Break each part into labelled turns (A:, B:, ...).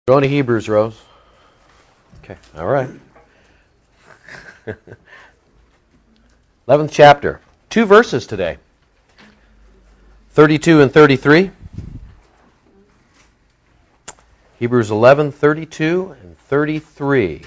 A: Going to Hebrews, Rose. Okay, all right. 11th chapter. 2 verses today. 32 and 33. Hebrews 11, 32 and 33.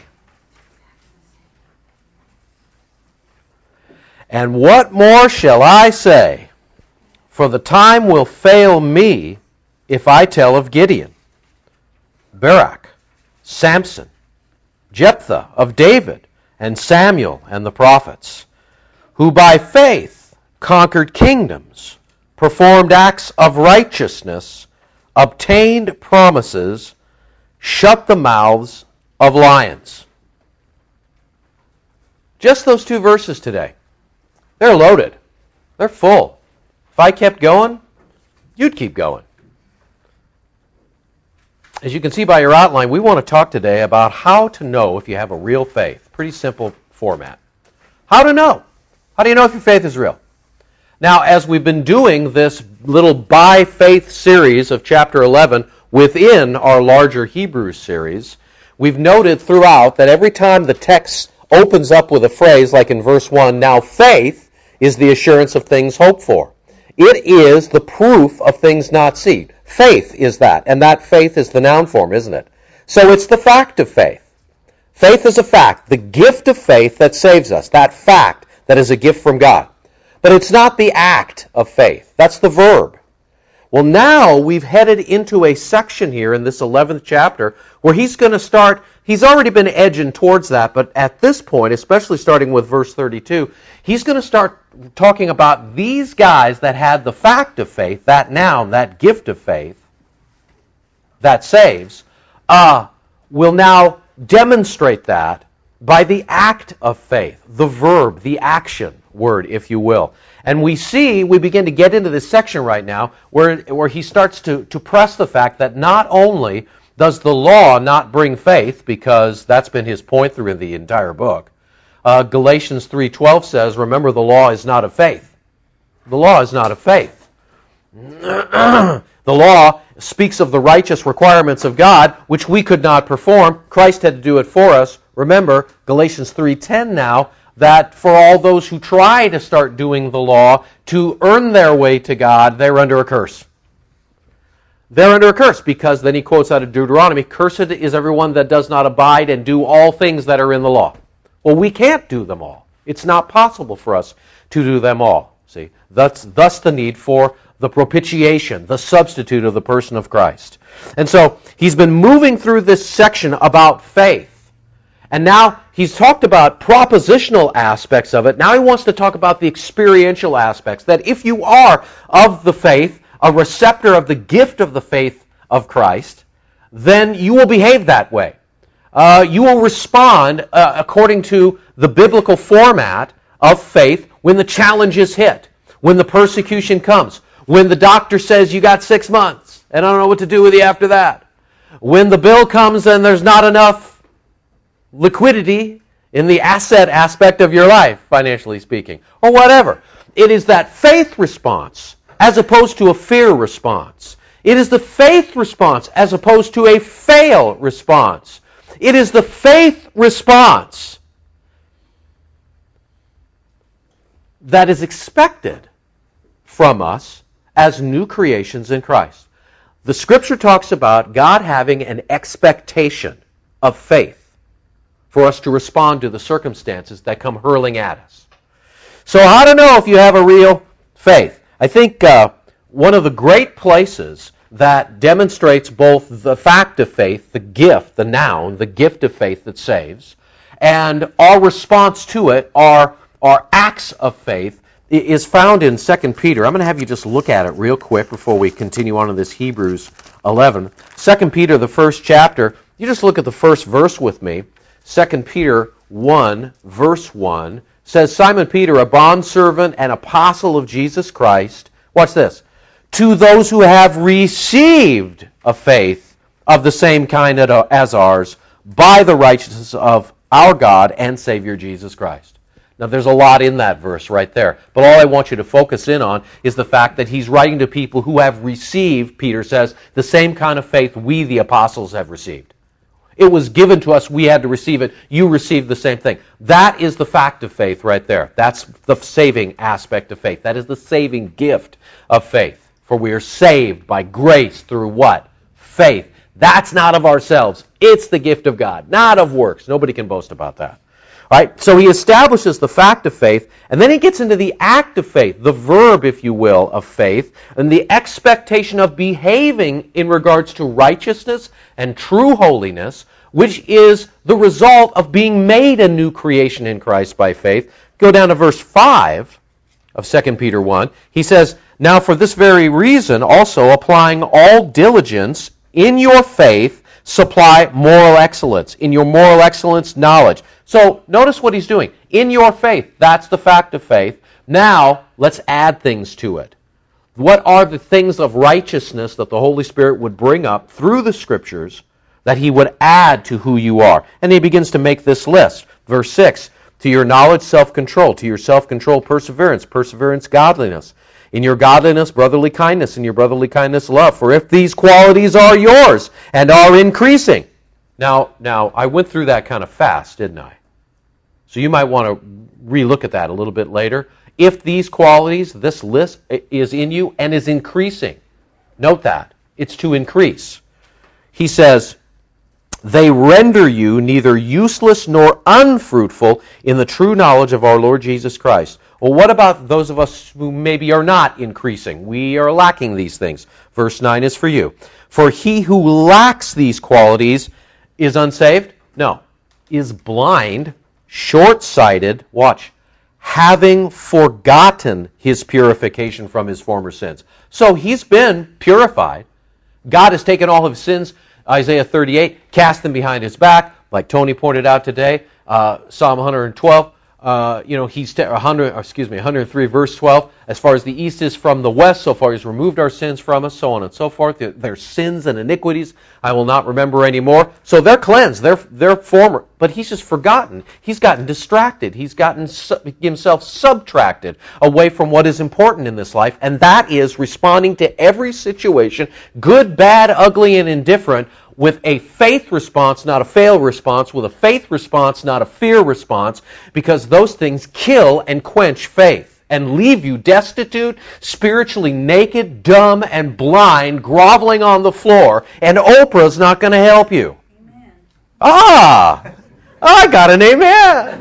A: And what more shall I say? For the time will fail me if I tell of Gideon, Barak, Samson, Jephthah, of David, and Samuel and the prophets, who by faith conquered kingdoms, performed acts of righteousness, obtained promises, shut the mouths of lions. Just those 2 verses today. They're loaded. They're full. If I kept going, you'd keep going. As you can see by your outline, we want to talk today about how to know if you have a real faith. Pretty simple format. How to know. How do you know if your faith is real? Now, as we've been doing this little by faith series of chapter 11 within our larger Hebrews series, we've noted throughout that every time the text opens up with a phrase like in verse 1, now faith is the assurance of things hoped for. It is the proof of things not seen. Faith is that, and that faith is the noun form, isn't it? So it's the fact of faith. Faith is a fact, the gift of faith that saves us, that fact that is a gift from God. But it's not the act of faith. That's the verb. Well, now we've headed into a section here in this 11th chapter where he's going to start, he's already been edging towards that, but at this point, especially starting with verse 32, he's going to start talking about these guys that had the fact of faith, that noun, that gift of faith, that saves, will now demonstrate that by the act of faith, the verb, the action word, if you will. And we begin to get into this section right now where he starts to press the fact that not only does the law not bring faith, because that's been his point through the entire book. Galatians 3:12 says, remember, the law is not of faith. The law is not of faith. The law speaks of the righteous requirements of God, which we could not perform. Christ had to do it for us. Remember, Galatians 3:10 now, that for all those who try to start doing the law to earn their way to God, they're under a curse. They're under a curse because then he quotes out of Deuteronomy, cursed is everyone that does not abide and do all things that are in the law. Well, we can't do them all. It's not possible for us to do them all. See, thus the need for the propitiation, the substitute of the person of Christ. And so he's been moving through this section about faith. And now he's talked about propositional aspects of it. Now he wants to talk about the experiential aspects. That if you are of the faith, a receptor of the gift of the faith of Christ, then you will behave that way. You will respond according to the biblical format of faith when the challenges hit, when the persecution comes, when the doctor says you got 6 months and I don't know what to do with you after that, when the bill comes and there's not enough liquidity in the asset aspect of your life, financially speaking, or whatever. It is that faith response as opposed to a fear response. It is the faith response as opposed to a fail response. It is the faith response that is expected from us as new creations in Christ. The Scripture talks about God having an expectation of faith for us to respond to the circumstances that come hurling at us. So how to know if you have a real faith? I think one of the great places that demonstrates both the fact of faith, the gift, the noun, the gift of faith that saves, and our response to it, our acts of faith, is found in 2 Peter. I'm going to have you just look at it real quick before we continue on in this Hebrews 11. 2 Peter, the first chapter, you just look at the first verse with me. 2 Peter 1, verse 1, says, Simon Peter, a bondservant and apostle of Jesus Christ, watch this, to those who have received a faith of the same kind as ours, by the righteousness of our God and Savior Jesus Christ. Now, there's a lot in that verse right there. But all I want you to focus in on is the fact that he's writing to people who have received, Peter says, the same kind of faith we, the apostles, have received. It was given to us. We had to receive it. You received the same thing. That is the fact of faith right there. That's the saving aspect of faith. That is the saving gift of faith. For we are saved by grace through what? Faith. That's not of ourselves. It's the gift of God, not of works. Nobody can boast about that. All right? So he establishes the fact of faith, and then he gets into the act of faith, the verb, if you will, of faith, and the expectation of behaving in regards to righteousness and true holiness, which is the result of being made a new creation in Christ by faith. Go down to verse 5 of 2 Peter 1. He says, "Now for this very reason also applying all diligence in your faith, supply moral excellence. In your moral excellence, knowledge." So notice what he's doing. In your faith, that's the fact of faith. Now let's add things to it. What are the things of righteousness that the Holy Spirit would bring up through the Scriptures that he would add to who you are? And he begins to make this list. Verse 6, "To your knowledge, self-control. To your self-control, perseverance. Perseverance, godliness. In your godliness, brotherly kindness. In your brotherly kindness, love. For if these qualities are yours and are increasing." Now, I went through that kind of fast, didn't I? So you might want to relook at that a little bit later. If these qualities, this list, is in you and is increasing. Note that. It's to increase. He says, "They render you neither useless nor unfruitful in the true knowledge of our Lord Jesus Christ." Well, what about those of us who maybe are not increasing? We are lacking these things. Verse 9 is for you. "For he who lacks these qualities is unsaved?" No. "Is blind, short-sighted," watch, "having forgotten his purification from his former sins." So he's been purified. God has taken all of his sins, Isaiah 38, cast them behind his back, like Tony pointed out today, Psalm 112. He's 103 verse 12. As far as the east is from the west, so far he's removed our sins from us, so on and so forth. Their sins and iniquities I will not remember anymore. So they're cleansed. They're former. But he's just forgotten. He's gotten distracted. He's gotten himself subtracted away from what is important in this life, and that is responding to every situation, good, bad, ugly, and indifferent, with a faith response, not a fail response, with a faith response, not a fear response, because those things kill and quench faith and leave you destitute, spiritually naked, dumb, and blind, groveling on the floor, and Oprah's not going to help you. Amen. I got an amen.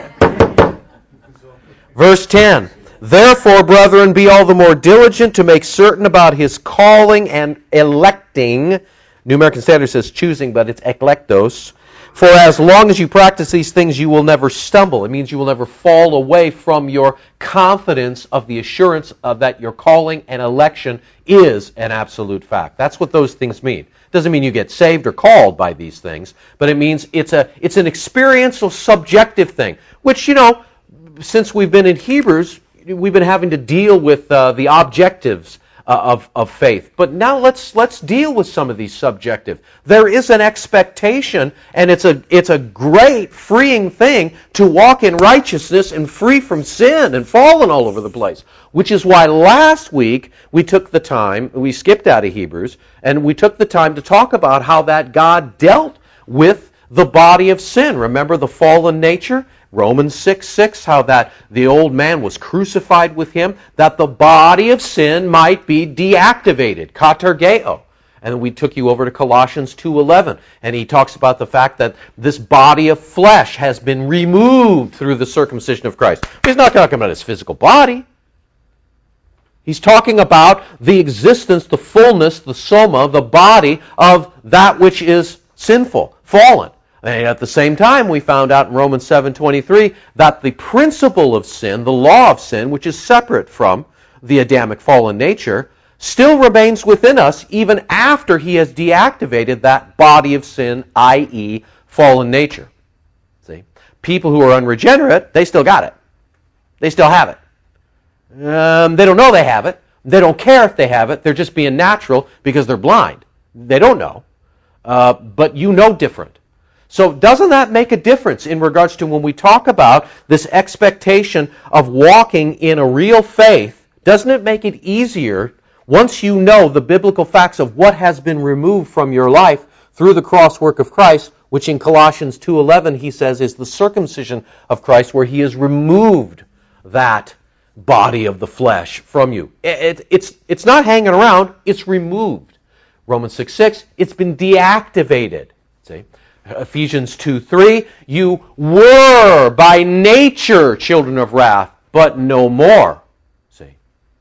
A: Verse 10, "Therefore, brethren, be all the more diligent to make certain about his calling and electing." New American Standard says choosing, but it's eklektos. "For as long as you practice these things, you will never stumble." It means you will never fall away from your confidence of the assurance of that your calling and election is an absolute fact. That's what those things mean. It doesn't mean you get saved or called by these things, but it means it's an experiential, subjective thing, which, since we've been in Hebrews, we've been having to deal with the objectives of faith. But now let's deal with some of these subjective. There is an expectation, and it's a great freeing thing to walk in righteousness and free from sin and falling all over the place. Which is why last week we skipped out of Hebrews, and we took the time to talk about how that God dealt with the body of sin. Remember the fallen nature? Romans 6:6, how that the old man was crucified with him, that the body of sin might be deactivated, katargeo. And we took you over to Colossians 2:11, and he talks about the fact that this body of flesh has been removed through the circumcision of Christ. He's not talking about his physical body. He's talking about the existence, the fullness, the soma, the body of that which is sinful, fallen. And at the same time, we found out in Romans 7:23 that the principle of sin, the law of sin, which is separate from the Adamic fallen nature, still remains within us even after he has deactivated that body of sin, i.e. fallen nature. See? People who are unregenerate, they still got it. They still have it. They don't know they have it. They don't care if they have it. They're just being natural because they're blind. They don't know. But you know different. So doesn't that make a difference in regards to when we talk about this expectation of walking in a real faith? Doesn't it make it easier once you know the biblical facts of what has been removed from your life through the cross work of Christ, which in Colossians 2:11 he says is the circumcision of Christ, where he has removed that body of the flesh from you. It's not hanging around, it's removed. Romans 6:6, it's been deactivated. See? Ephesians 2:3, you were by nature children of wrath, but no more. See?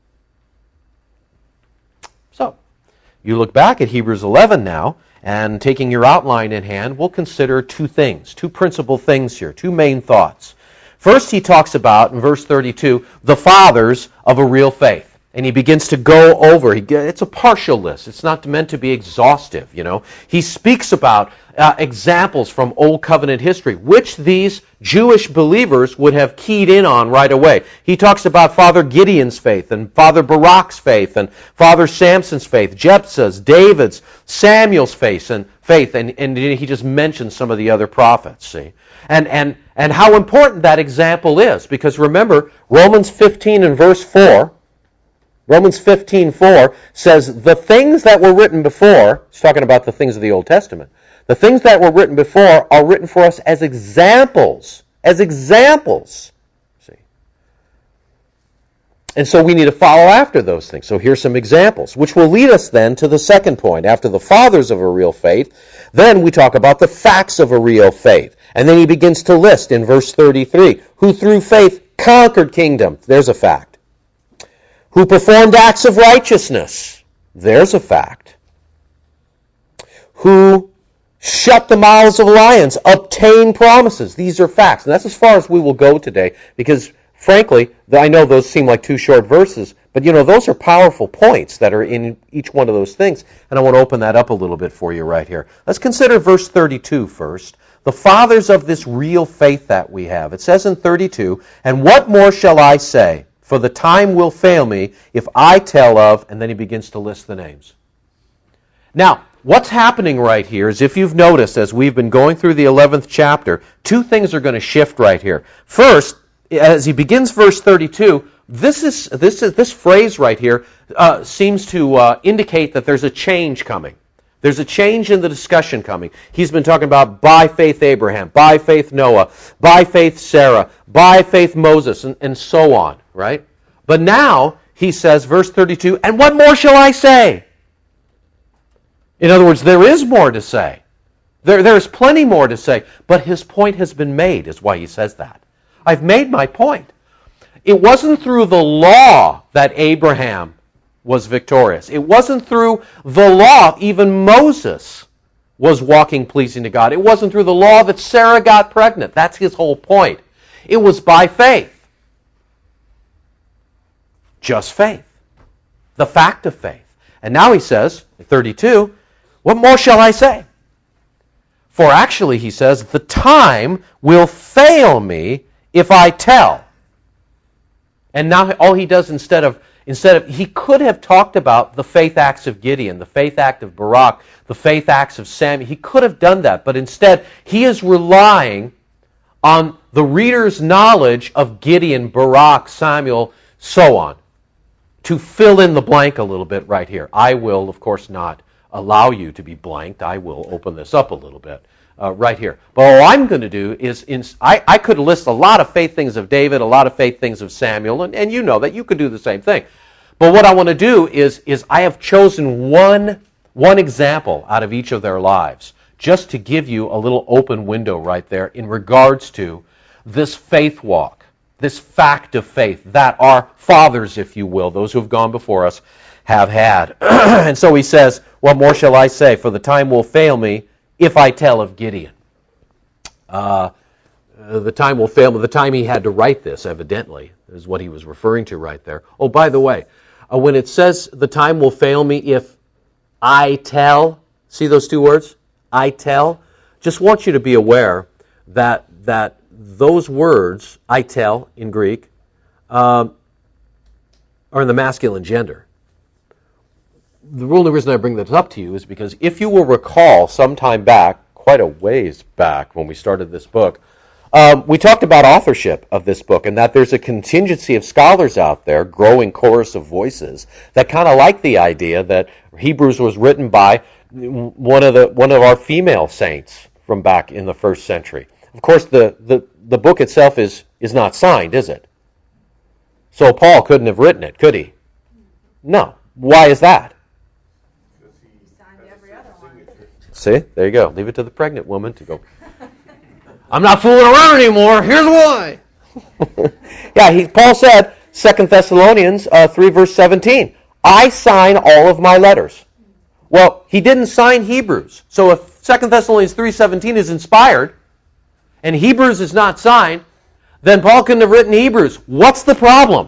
A: So, you look back at Hebrews 11 now, and taking your outline in hand, we'll consider two things, two principal things here, two main thoughts. First, he talks about, in verse 32, the fathers of a real faith. And he begins to go over. It's a partial list. It's not meant to be exhaustive, you know. He speaks about examples from Old Covenant history, which these Jewish believers would have keyed in on right away. He talks about Father Gideon's faith, and Father Barak's faith, and Father Samson's faith, Jephthah's, David's, Samuel's faith, and he just mentions some of the other prophets, see. And how important that example is, because remember, Romans 15 and verse 4, Romans 15:4 says, the things that were written before, it's talking about the things of the Old Testament, the things that were written before are written for us as examples. As examples. See? And so we need to follow after those things. So here's some examples, which will lead us then to the second point. After the fathers of a real faith, then we talk about the facts of a real faith. And then he begins to list in verse 33, who through faith conquered kingdom. There's a fact. Who performed acts of righteousness. There's a fact. Who shut the mouths of lions, obtained promises. These are facts. And that's as far as we will go today, because frankly, I know those seem like two short verses, but you know, those are powerful points that are in each one of those things. And I want to open that up a little bit for you right here. Let's consider verse 32 first. The fathers of this real faith that we have. It says in 32, and what more shall I say? For the time will fail me if I tell of, and then he begins to list the names. Now, what's happening right here is, if you've noticed, as we've been going through the 11th chapter, two things are going to shift right here. First, as he begins verse 32, this phrase right here seems to indicate that there's a change coming. There's a change in the discussion coming. He's been talking about by faith Abraham, by faith Noah, by faith Sarah, by faith Moses, and so on, right? But now he says, verse 32, and what more shall I say? In other words, there is more to say. There is plenty more to say, but his point has been made, is why he says that. I've made my point. It wasn't through the law that Abraham was victorious. It wasn't through the law even Moses was walking pleasing to God. It wasn't through the law that Sarah got pregnant. That's his whole point. It was by faith. Just faith. The fact of faith. And now he says, 32, what more shall I say? For actually, he says, the time will fail me if I tell. And now all he does instead of, he could have talked about the faith acts of Gideon, the faith act of Barak, the faith acts of Samuel. He could have done that, but instead he is relying on the reader's knowledge of Gideon, Barak, Samuel, so on, to fill in the blank a little bit right here. I will, of course, not allow you to be blanked. I will open this up a little bit right here. But all I'm going to do is, I could list a lot of faith things of David, a lot of faith things of Samuel, and you know that you could do the same thing. But what I want to do is I have chosen one example out of each of their lives, just to give you a little open window right there in regards to this faith walk, this fact of faith that our fathers, if you will, those who have gone before us, have had. And so he says, what more shall I say? For the time will fail me if I tell of Gideon. The time will fail me. The time he had to write this, evidently, is what he was referring to right there. Oh, by the way, when it says the time will fail me if I tell, see those two words? I tell. Just want you to be aware that those words, I tell, in Greek, are in the masculine gender. The only reason I bring this up to you is because if you will recall some time back, quite a ways back when we started this book. We talked about authorship of this book and that there's a contingency of scholars out there, growing chorus of voices, that kind of like the idea that Hebrews was written by one of our female saints from back in the first century. Of course, the book itself is not signed, is it? So Paul couldn't have written it, could he? No. Why is that?
B: Because he signed every other one.
A: See? There you go. Leave it to the pregnant woman to go, I'm not fooling around anymore. Here's why. Yeah, Paul said, 2 Thessalonians 3 verse 17, I sign all of my letters. Well, he didn't sign Hebrews. So if 2 Thessalonians 3:17 is inspired and Hebrews is not signed, then Paul couldn't have written Hebrews. What's the problem?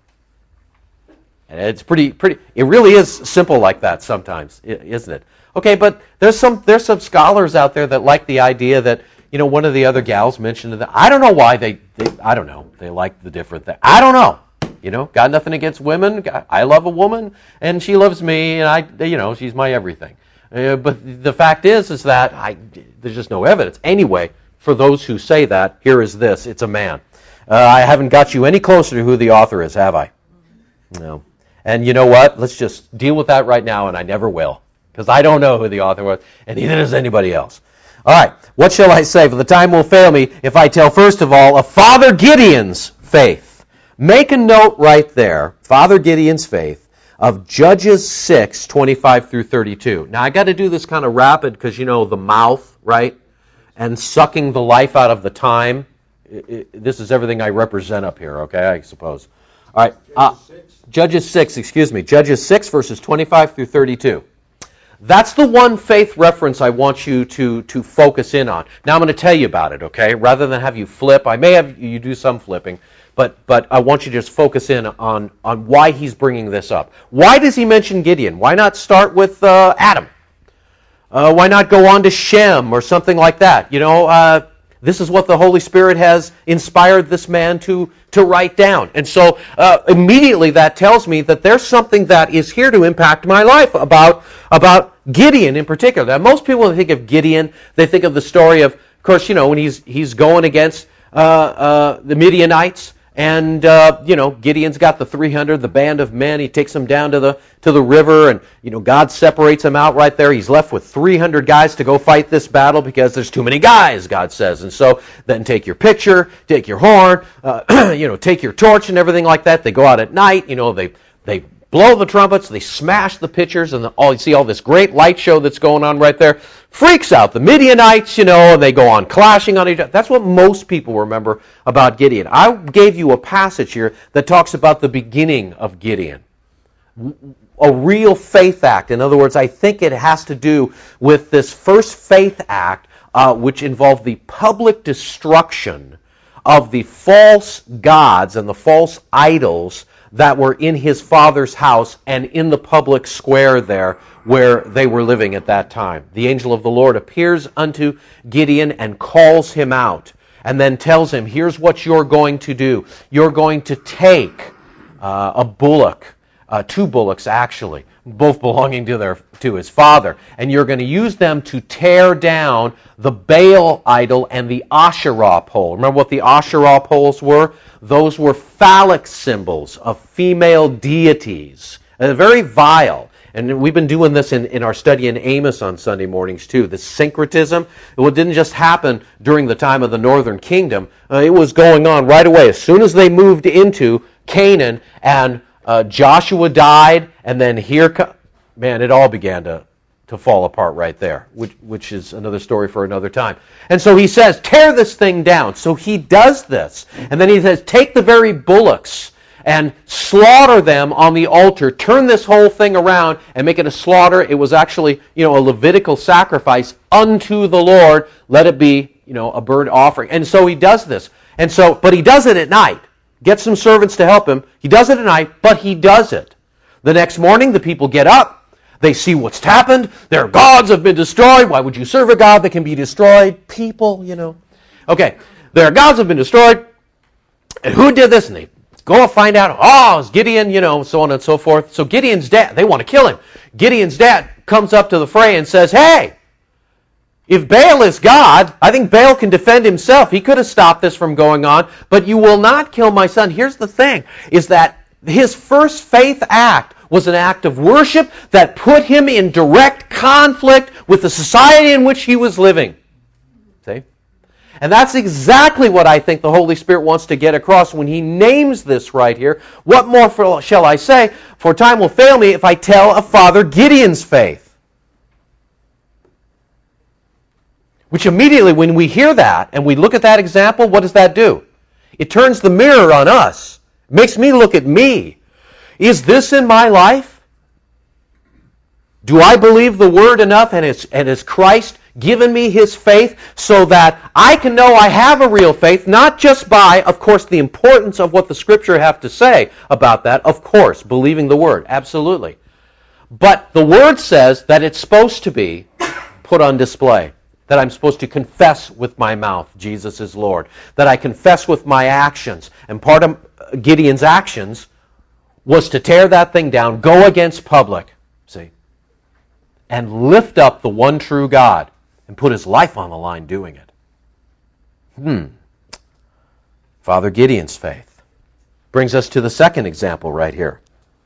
A: And it's pretty. It really is simple like that sometimes, isn't it? Okay, but there's some scholars out there that like the idea that, one of the other gals mentioned that. I don't know why they I don't know. They like the different thing. I don't know. Got nothing against women. I love a woman, and she loves me, and she's my everything. But the fact is that there's just no evidence. Anyway, for those who say that, here is this. It's a man. I haven't got you any closer to who the author is, have I? No. And you know what? Let's just deal with that right now, and I never will. Because I don't know who the author was, and neither does anybody else. All right, what shall I say? For the time will fail me if I tell, first of all, of Father Gideon's faith. Make a note right there, Father Gideon's faith, of Judges 6, 25 through 32. Now, I got to do this kind of rapid because, the mouth, right? And sucking the life out of the time. This is everything I represent up here, okay, I suppose. All right, Judges 6, Judges 6, verses 25 through 32. That's the one faith reference I want you to focus in on. Now I'm going to tell you about it, okay? Rather than have you flip, I may have you do some flipping, but I want you to just focus in on why he's bringing this up. Why does he mention Gideon? Why not start with Adam? Why not go on to Shem or something like that? This is what the Holy Spirit has inspired this man to write down. And so immediately that tells me that there's something that is here to impact my life about Gideon in particular. Now, most people, when they think of Gideon, they think of the story of course, when he's going against the Midianites. And, Gideon's got the 300, the band of men. He takes them down to the river, and, God separates them out right there. He's left with 300 guys to go fight this battle because there's too many guys, God says. And so then take your pitcher, take your horn, take your torch and everything like that. They go out at night, they blow the trumpets, they smash the pitchers, and you see all this great light show that's going on right there. Freaks out the Midianites, and they go on clashing on each other. That's what most people remember about Gideon. I gave you a passage here that talks about the beginning of Gideon. A real faith act. In other words, I think it has to do with this first faith act, which involved the public destruction of the false gods and the false idols that were in his father's house and in the public square there where they were living at that time. The angel of the Lord appears unto Gideon and calls him out and then tells him, here's what you're going to do. You're going to take a bullock, two bullocks actually, both belonging to his father, and you're going to use them to tear down the Baal idol and the Asherah pole. Remember what the Asherah poles were? Those were phallic symbols of female deities. Very vile. And we've been doing this in our study in Amos on Sunday mornings too. The syncretism, it didn't just happen during the time of the northern kingdom. It was going on right away. As soon as they moved into Canaan and Joshua died, and then it all began to fall apart right there, which is another story for another time. And so he says, tear this thing down. So he does this. And then he says, take the very bullocks and slaughter them on the altar. Turn this whole thing around and make it a slaughter. It was actually, a Levitical sacrifice unto the Lord. Let it be, a burnt offering. And so he does this. But he does it at night. Get some servants to help him. He does it at night, but he does it. The next morning, the people get up. They see what's happened. Their gods have been destroyed. Why would you serve a God that can be destroyed? People, Okay, their gods have been destroyed. And who did this? And they go and find out, it's Gideon, so on and so forth. So Gideon's dad, they want to kill him. Gideon's dad comes up to the fray and says, hey, If Baal is God, I think Baal can defend himself. He could have stopped this from going on, but you will not kill my son. Here's the thing, is that his first faith act was an act of worship that put him in direct conflict with the society in which he was living. See? And that's exactly what I think the Holy Spirit wants to get across when he names this right here. What more shall I say? For time will fail me if I tell of Father Gideon's faith. Which immediately, when we hear that and we look at that example, what does that do? It turns the mirror on us. It makes me look at me. Is this in my life? Do I believe the Word enough, and has Christ given me His faith so that I can know I have a real faith, not just by, of course, the importance of what the Scripture have to say about that, of course, believing the Word, absolutely. But the Word says that it's supposed to be put on display. That I'm supposed to confess with my mouth Jesus is Lord. That I confess with my actions. And part of Gideon's actions was to tear that thing down, go against public, see, and lift up the one true God and put his life on the line doing it. Father Gideon's faith brings us to the second example right here.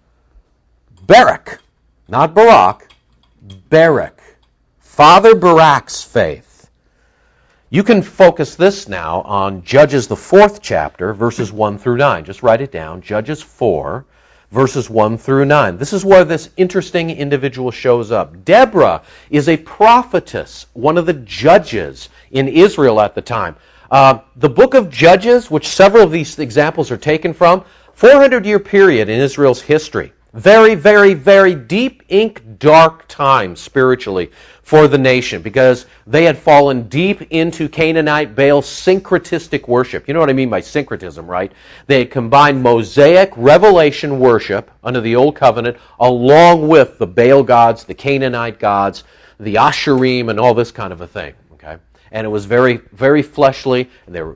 A: Barak, not Barak, Barak. Father Barak's faith. You can focus this now on Judges, the 4th chapter, verses 1 through 9. Just write it down. Judges 4, verses 1 through 9. This is where this interesting individual shows up. Deborah is a prophetess, one of the judges in Israel at the time. The book of Judges, which several of these examples are taken from, 400-year period in Israel's history. Very, very, very deep ink, dark time spiritually for the nation because they had fallen deep into Canaanite Baal syncretistic worship. You know what I mean by syncretism, right? They had combined Mosaic revelation worship under the Old Covenant along with the Baal gods, the Canaanite gods, the Asherim, and all this kind of a thing. Okay, and it was very, very fleshly, and they were,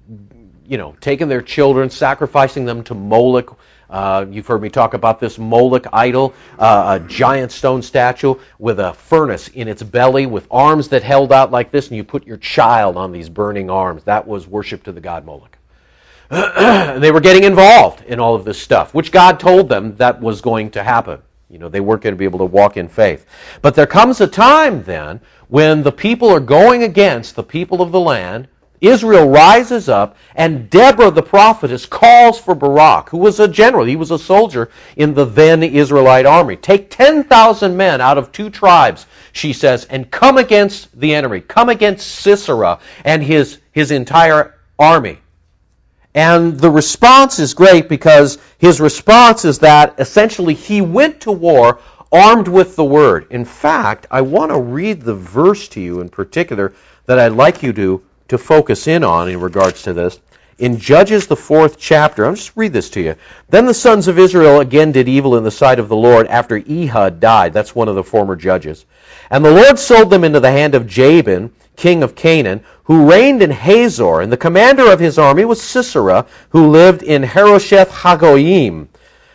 A: taking their children, sacrificing them to Moloch. You've heard me talk about this Moloch idol, a giant stone statue with a furnace in its belly with arms that held out like this, and you put your child on these burning arms. That was worship to the god Moloch. They were getting involved in all of this stuff, which God told them that was going to happen. They weren't going to be able to walk in faith. But there comes a time then when the people are going against the people of the land. Israel rises up, and Deborah the prophetess calls for Barak, who was a general. He was a soldier in the then Israelite army. Take 10,000 men out of 2 tribes, she says, and come against the enemy. Come against Sisera and his entire army. And the response is great because his response is that essentially he went to war armed with the word. In fact, I want to read the verse to you in particular that I'd like you to focus in on in regards to this. In Judges, the 4th chapter, I'll just read this to you. Then the sons of Israel again did evil in the sight of the Lord after Ehud died. That's one of the former judges. And the Lord sold them into the hand of Jabin, king of Canaan, who reigned in Hazor. And the commander of his army was Sisera, who lived in Harosheth Hagoyim.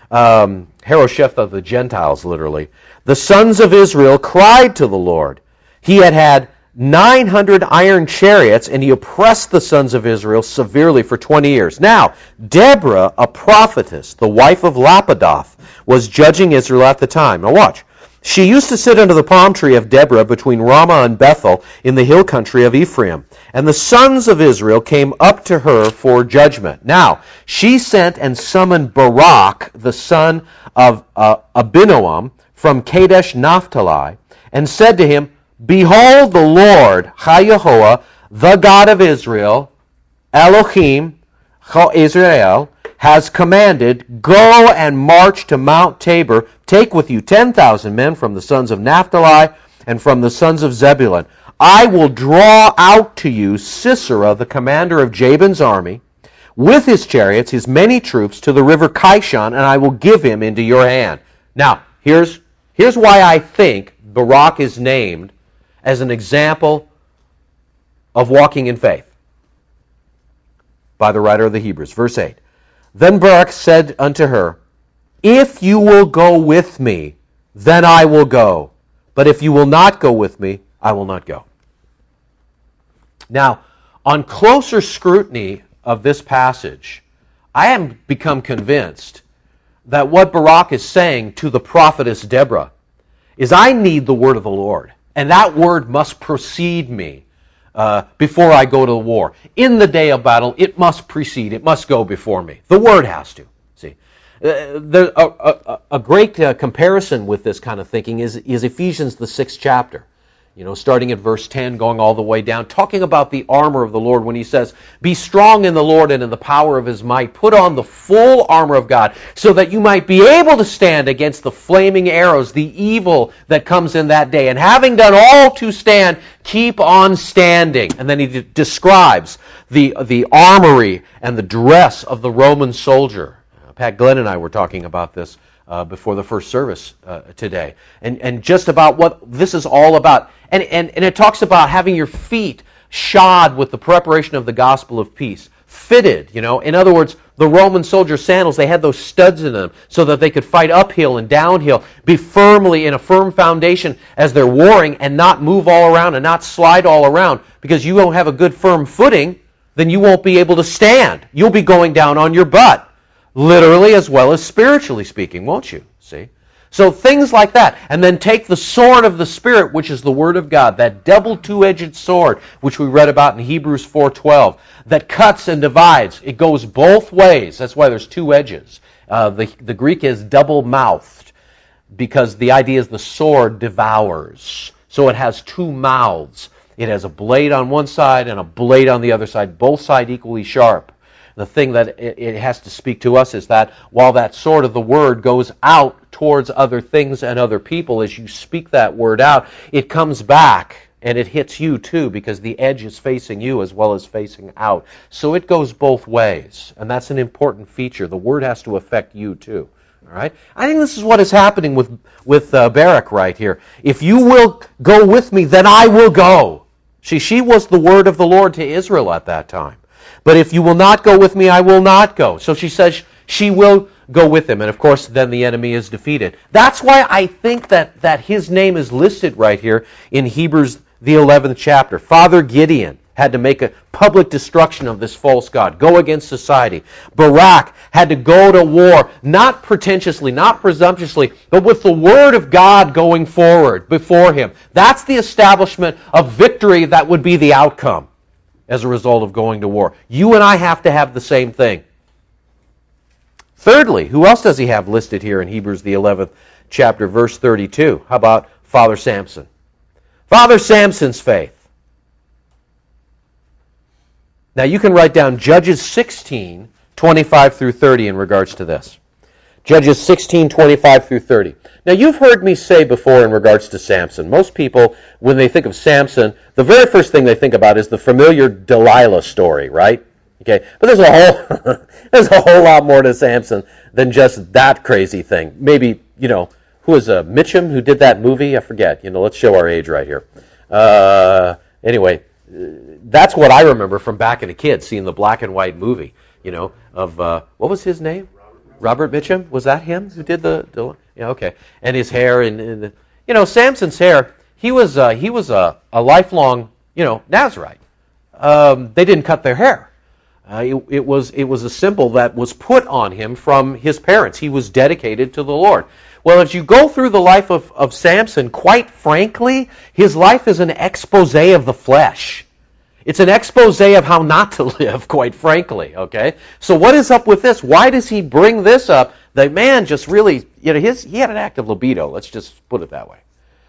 A: Harosheth of the Gentiles, literally. The sons of Israel cried to the Lord. He had 900 iron chariots, and he oppressed the sons of Israel severely for 20 years. Now, Deborah, a prophetess, the wife of Lapidoth, was judging Israel at the time. Now watch. She used to sit under the palm tree of Deborah between Ramah and Bethel in the hill country of Ephraim. And the sons of Israel came up to her for judgment. Now, she sent and summoned Barak, the son of Abinoam, from Kadesh Naphtali, and said to him, Behold, the Lord, HaYehoah, the God of Israel, Elohim, Israel, has commanded, Go and march to Mount Tabor. Take with you 10,000 men from the sons of Naphtali and from the sons of Zebulun. I will draw out to you Sisera, the commander of Jabin's army, with his chariots, his many troops, to the river Kishon, and I will give him into your hand. Now, here's why I think Barak is named as an example of walking in faith by the writer of the Hebrews. Verse 8. Then Barak said unto her, If you will go with me, then I will go. But if you will not go with me, I will not go. Now, on closer scrutiny of this passage, I have become convinced that what Barak is saying to the prophetess Deborah is, I need the word of the Lord, and that word must precede me before I go to the war. In the day of battle, it must precede, it must go before me. The word has to. See, a great comparison with this kind of thinking is Ephesians, the 6th chapter. You know, starting at verse 10, going all the way down, talking about the armor of the Lord when he says, be strong in the Lord and in the power of his might. Put on the full armor of God so that you might be able to stand against the flaming arrows, the evil that comes in that day. And having done all to stand, keep on standing. And then he describes the armory and the dress of the Roman soldier. Pat Glenn and I were talking about this before the first service today, and just about what this is all about. And it talks about having your feet shod with the preparation of the gospel of peace, fitted, you know. In other words, the Roman soldier sandals, they had those studs in them so that they could fight uphill and downhill, be firmly in a firm foundation as they're warring, and not move all around and not slide all around, because you don't have a good firm footing, then you won't be able to stand. You'll be going down on your butt. Literally as well as spiritually speaking, won't you? See? So things like that. And then take the sword of the Spirit, which is the Word of God, that double two-edged sword, which we read about in Hebrews 4:12, that cuts and divides. It goes both ways. That's why there's two edges. The Greek is double-mouthed, because the idea is the sword devours. So it has two mouths. It has a blade on one side and a blade on the other side, both sides equally sharp. The thing that it has to speak to us is that while that sword of the word goes out towards other things and other people, as you speak that word out, it comes back and it hits you too, because the edge is facing you as well as facing out. So it goes both ways, and that's an important feature. The word has to affect you too. All right? I think this is what is happening with Barak right here. If you will go with me, then I will go. She was the word of the Lord to Israel at that time. But if you will not go with me, I will not go. So she says she will go with him. And of course, then the enemy is defeated. That's why I think that his name is listed right here in Hebrews, the 11th chapter. Father Gideon had to make a public destruction of this false god, go against society. Barak had to go to war, not pretentiously, not presumptuously, but with the word of God going forward before him. That's the establishment of victory that would be the outcome as a result of going to war. You and I have to have the same thing. Thirdly, who else does he have listed here in Hebrews, the 11th chapter, verse 32? How about Father Samson? Father Samson's faith. Now you can write down Judges 16, 25 through 30 in regards to this. Judges 16, 25 through 30. Now, you've heard me say before in regards to Samson, most people, when they think of Samson, the very first thing they think about is the familiar Delilah story, right? Okay, but there's a whole lot more to Samson than just that crazy thing. Maybe, you know, who was Mitchum who did that movie? I forget. You know, let's show our age right here. Anyway, that's what I remember from back as a kid, seeing the black and white movie, you know, of, what was his name? Robert Mitchum? Was that him who did the yeah, okay. And his hair and you know, Samson's hair, he was a lifelong, you know, Nazirite. They didn't cut their hair. It was a symbol that was put on him from his parents. He was dedicated to the Lord. Well, as you go through the life of Samson, quite frankly, his life is an expose of the flesh. It's an expose of how not to live, quite frankly, okay? So what is up with this? Why does he bring this up? The man just really, you know, he had an active libido, let's just put it that way.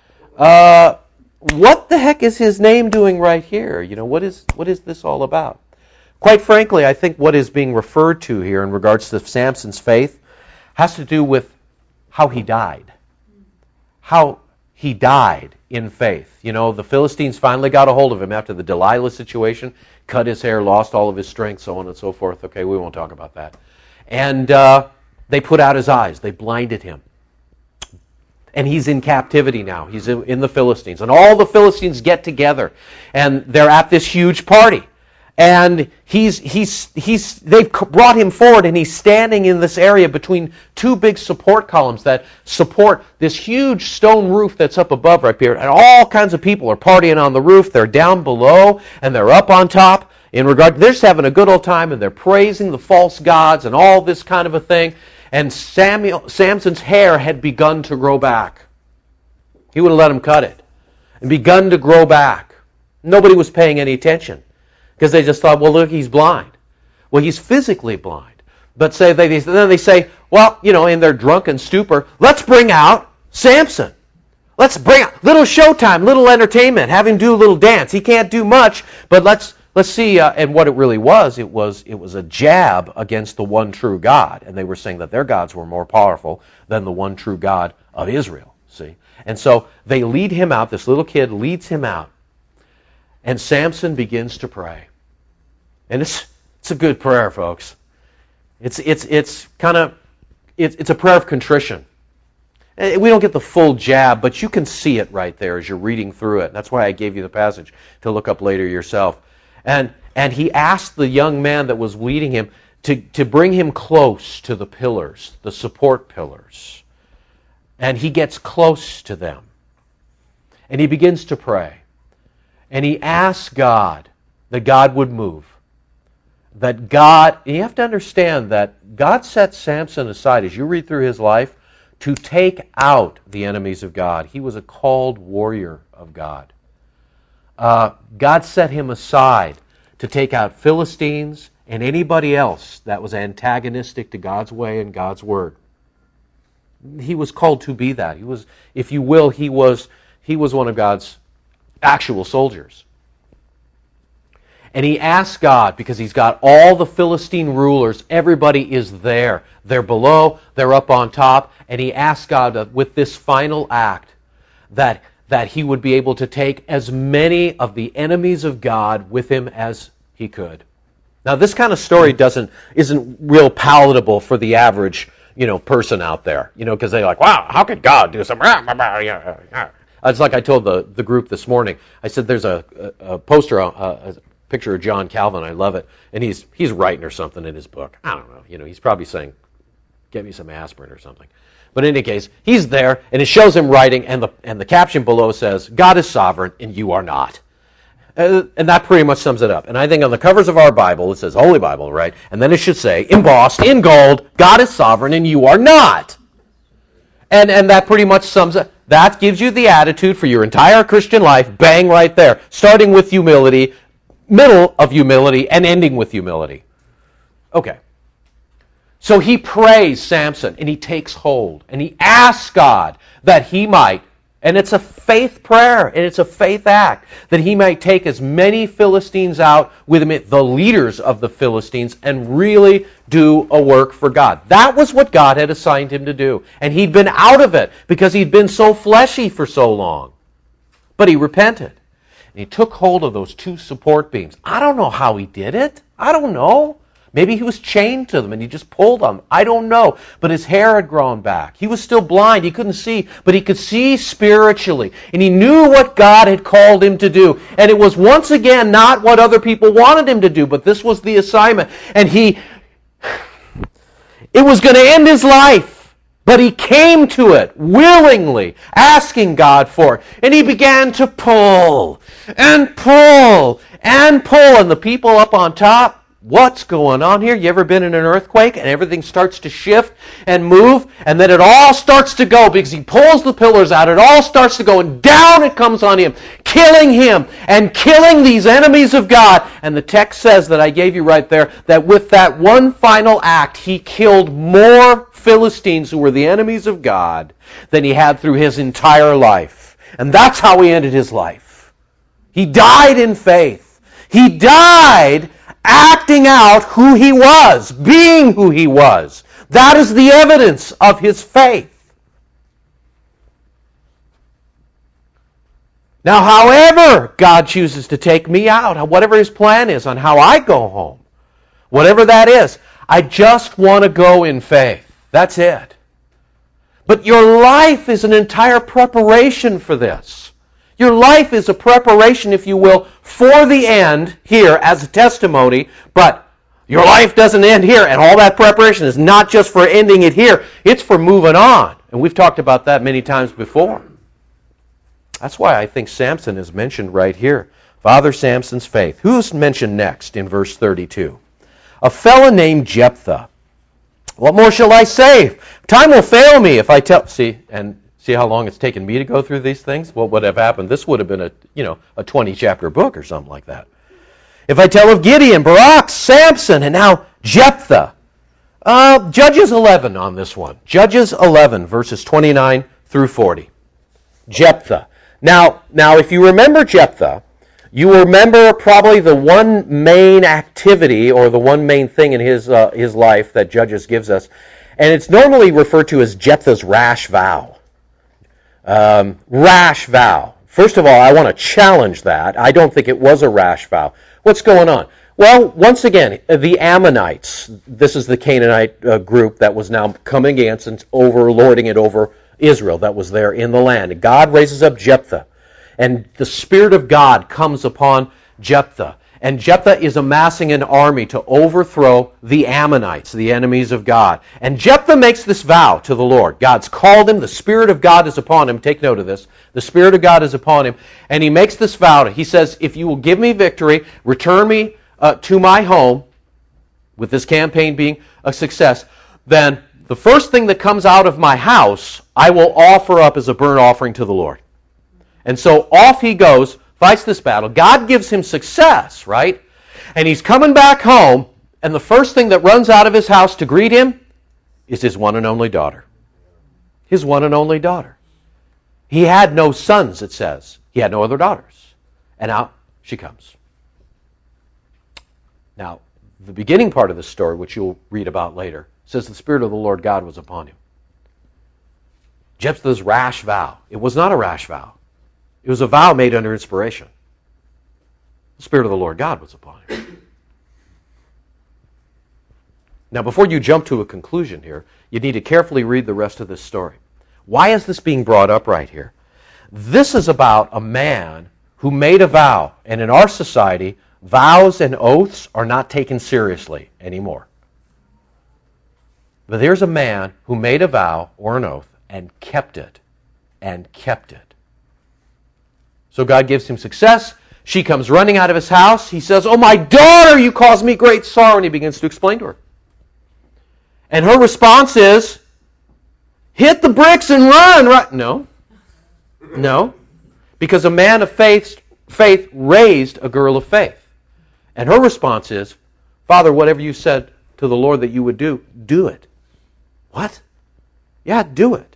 A: What the heck is his name doing right here? You know, what is this all about? Quite frankly, I think what is being referred to here in regards to Samson's faith has to do with how he died. How he died in faith. You know, the Philistines finally got a hold of him after the Delilah situation, cut his hair, lost all of his strength, so on and so forth. Okay, we won't talk about that. And they put out his eyes. They blinded him. And he's in captivity now. He's in the Philistines. And all the Philistines get together. And they're at this huge party. And they've brought him forward, and he's standing in this area between two big support columns that support this huge stone roof that's up above right here. And all kinds of people are partying on the roof. They're down below, and they're up on top. They're just having a good old time, and they're praising the false gods and all this kind of a thing. And Samson's hair had begun to grow back. He would have let him cut it. And begun to grow back. Nobody was paying any attention. Because they just thought, well, look, he's blind. Well, he's physically blind. But then they say, well, in their drunken stupor, let's bring out Samson. Let's bring out little showtime, little entertainment, have him do a little dance. He can't do much, but let's see. And what it really was, it was a jab against the one true God. And they were saying that their gods were more powerful than the one true God of Israel. See? And so they lead him out. This little kid leads him out. And Samson begins to pray. And it's a good prayer, folks. It's a prayer of contrition. We don't get the full jab, but you can see it right there as you're reading through it. That's why I gave you the passage to look up later yourself. And he asked the young man that was leading him to bring him close to the pillars, the support pillars. And he gets close to them. And he begins to pray. And he asks God that God would move. That God, and you have to understand that God set Samson aside, as you read through his life, to take out the enemies of God. He was a called warrior of God. God set him aside to take out Philistines and anybody else that was antagonistic to God's way and God's word. He was called to be that. He was, if you will, he was one of God's actual soldiers. And he asks God, because he's got all the Philistine rulers, everybody is there. They're below, they're up on top, and he asks God that with this final act that he would be able to take as many of the enemies of God with him as he could. Now this kind of story isn't real palatable for the average, person out there, because they're like, wow, how could God do something? It's like I told the group this morning. I said there's a poster, a picture of John Calvin. I love it, and he's writing or something in his book. I don't know. He's probably saying, "Get me some aspirin" or something. But in any case, he's there, and it shows him writing, and the caption below says, "God is sovereign, and you are not." And that pretty much sums it up. And I think on the covers of our Bible, it says Holy Bible, right? And then it should say, embossed in gold, "God is sovereign, and you are not." And that pretty much sums it. That gives you the attitude for your entire Christian life, bang, right there. Starting with humility, middle of humility, and ending with humility. Okay. So he prays Samson, and he takes hold, and he asks God that he might, and it's a faith prayer, and it's a faith act, that he might take as many Philistines out with him, the leaders of the Philistines, and really do a work for God. That was what God had assigned him to do. And he'd been out of it because he'd been so fleshy for so long. But he repented. And he took hold of those two support beams. I don't know how he did it. I don't know. Maybe he was chained to them and he just pulled them. I don't know. But his hair had grown back. He was still blind. He couldn't see. But he could see spiritually. And he knew what God had called him to do. And it was once again not what other people wanted him to do. But this was the assignment. And it was going to end his life. But he came to it willingly, asking God for it. And he began to pull and pull and pull. And the people up on top, what's going on here? You ever been in an earthquake and everything starts to shift and move, and then it all starts to go because he pulls the pillars out. It all starts to go, and down it comes on him and killing these enemies of God. And the text says that I gave you right there, that with that one final act, he killed more Philistines who were the enemies of God than he had through his entire life. And that's how he ended his life. He died in faith. He died acting out who he was, being who he was. That is the evidence of his faith. Now, however God chooses to take me out, whatever his plan is on how I go home, whatever that is, I just want to go in faith. That's it. But your life is an entire preparation for this. Your life is a preparation, if you will, for the end here as a testimony, but your life doesn't end here, and all that preparation is not just for ending it here, it's for moving on. And we've talked about that many times before. That's why I think Samson is mentioned right here. Father Samson's faith. Who's mentioned next in verse 32? A fellow named Jephthah. What more shall I say? Time will fail me if I tell... See how long it's taken me to go through these things? What would have happened? This would have been a 20-chapter book or something like that. If I tell of Gideon, Barak, Samson, and now Jephthah. Judges 11 on this one. Judges 11, verses 29 through 40. Jephthah. Now, if you remember Jephthah, you remember probably the one main activity or the one main thing in his life that Judges gives us, and it's normally referred to as Jephthah's rash vow. Rash vow. First of all, I want to challenge that. I don't think it was a rash vow. What's going on? Well, once again, the Ammonites, this is the Canaanite group that was now coming against and overlording it over Israel that was there in the land. God raises up Jephthah, and the Spirit of God comes upon Jephthah. And Jephthah is amassing an army to overthrow the Ammonites, the enemies of God. And Jephthah makes this vow to the Lord. God's called him. The Spirit of God is upon him. Take note of this. The Spirit of God is upon him. And he makes this vow. He says, if you will give me victory, return me to my home, with this campaign being a success, then the first thing that comes out of my house, I will offer up as a burnt offering to the Lord. And so off he goes, fights this battle. God gives him success, right? And he's coming back home, and the first thing that runs out of his house to greet him is his one and only daughter. His one and only daughter. He had no sons, it says. He had no other daughters. And out she comes. Now, the beginning part of this story, which you'll read about later, says the Spirit of the Lord God was upon him. Jephthah's rash vow. It was not a rash vow. It was a vow made under inspiration. The Spirit of the Lord God was upon him. Now, before you jump to a conclusion here, you need to carefully read the rest of this story. Why is this being brought up right here? This is about a man who made a vow, and in our society, vows and oaths are not taken seriously anymore. But there's a man who made a vow or an oath and kept it, and kept it. So God gives him success. She comes running out of his house. He says, "Oh, my daughter, you caused me great sorrow." And he begins to explain to her. And her response is, "Hit the bricks and run." Right? No. Because a man of faith raised a girl of faith. And her response is, "Father, whatever you said to the Lord that you would do, do it." What? Yeah, do it.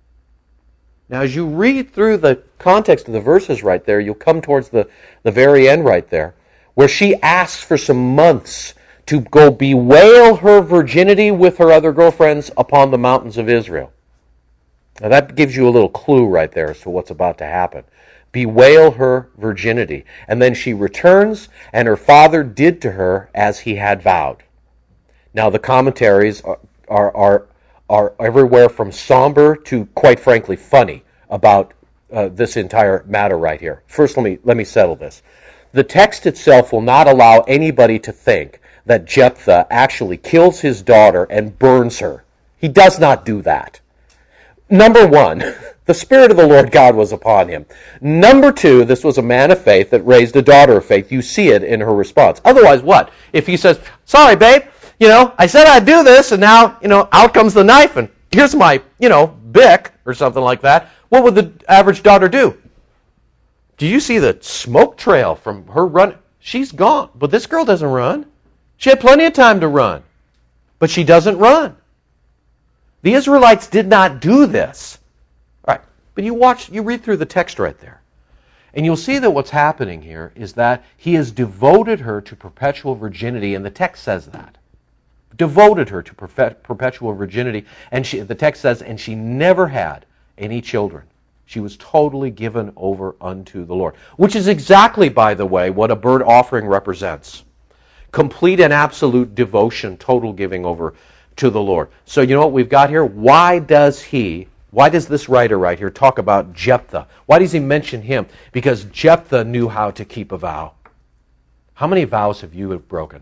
A: Now, as you read through the context of the verses right there, you'll come towards the very end right there, where she asks for some months to go bewail her virginity with her other girlfriends upon the mountains of Israel. Now, that gives you a little clue right there as to what's about to happen. Bewail her virginity. And then she returns, and her father did to her as he had vowed. Now, the commentaries are everywhere from somber to, quite frankly, funny about this entire matter right here. First, let me settle this. The text itself will not allow anybody to think that Jephthah actually kills his daughter and burns her. He does not do that. Number one, the Spirit of the Lord God was upon him. Number two, this was a man of faith that raised a daughter of faith. You see it in her response. Otherwise, what? If he says, "Sorry, babe, I said I'd do this, and now, out comes the knife, and here's my, bick," or something like that, what would the average daughter do? Do you see the smoke trail from her run? She's gone. But this girl doesn't run. She had plenty of time to run. But she doesn't run. The Israelites did not do this. All right. But you read through the text right there. And you'll see that what's happening here is that he has devoted her to perpetual virginity, and the text says that. Devoted her to perpetual virginity, and the text says, and she never had any children. She was totally given over unto the Lord, which is exactly, by the way, what a burnt offering represents. Complete and absolute devotion, total giving over to the Lord. So you know what we've got here? Why does Why does this writer right here talk about Jephthah? Why does he mention him? Because Jephthah knew how to keep a vow. How many vows have you broken?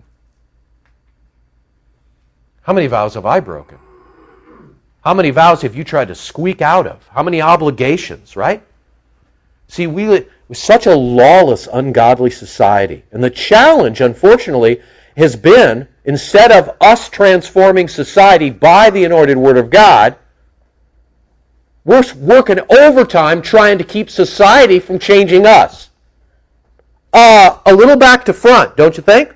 A: How many vows have I broken? How many vows have you tried to squeak out of? How many obligations, right? See, we're such a lawless, ungodly society. And the challenge, unfortunately, has been, instead of us transforming society by the anointed Word of God, we're working overtime trying to keep society from changing us. A little back to front, don't you think?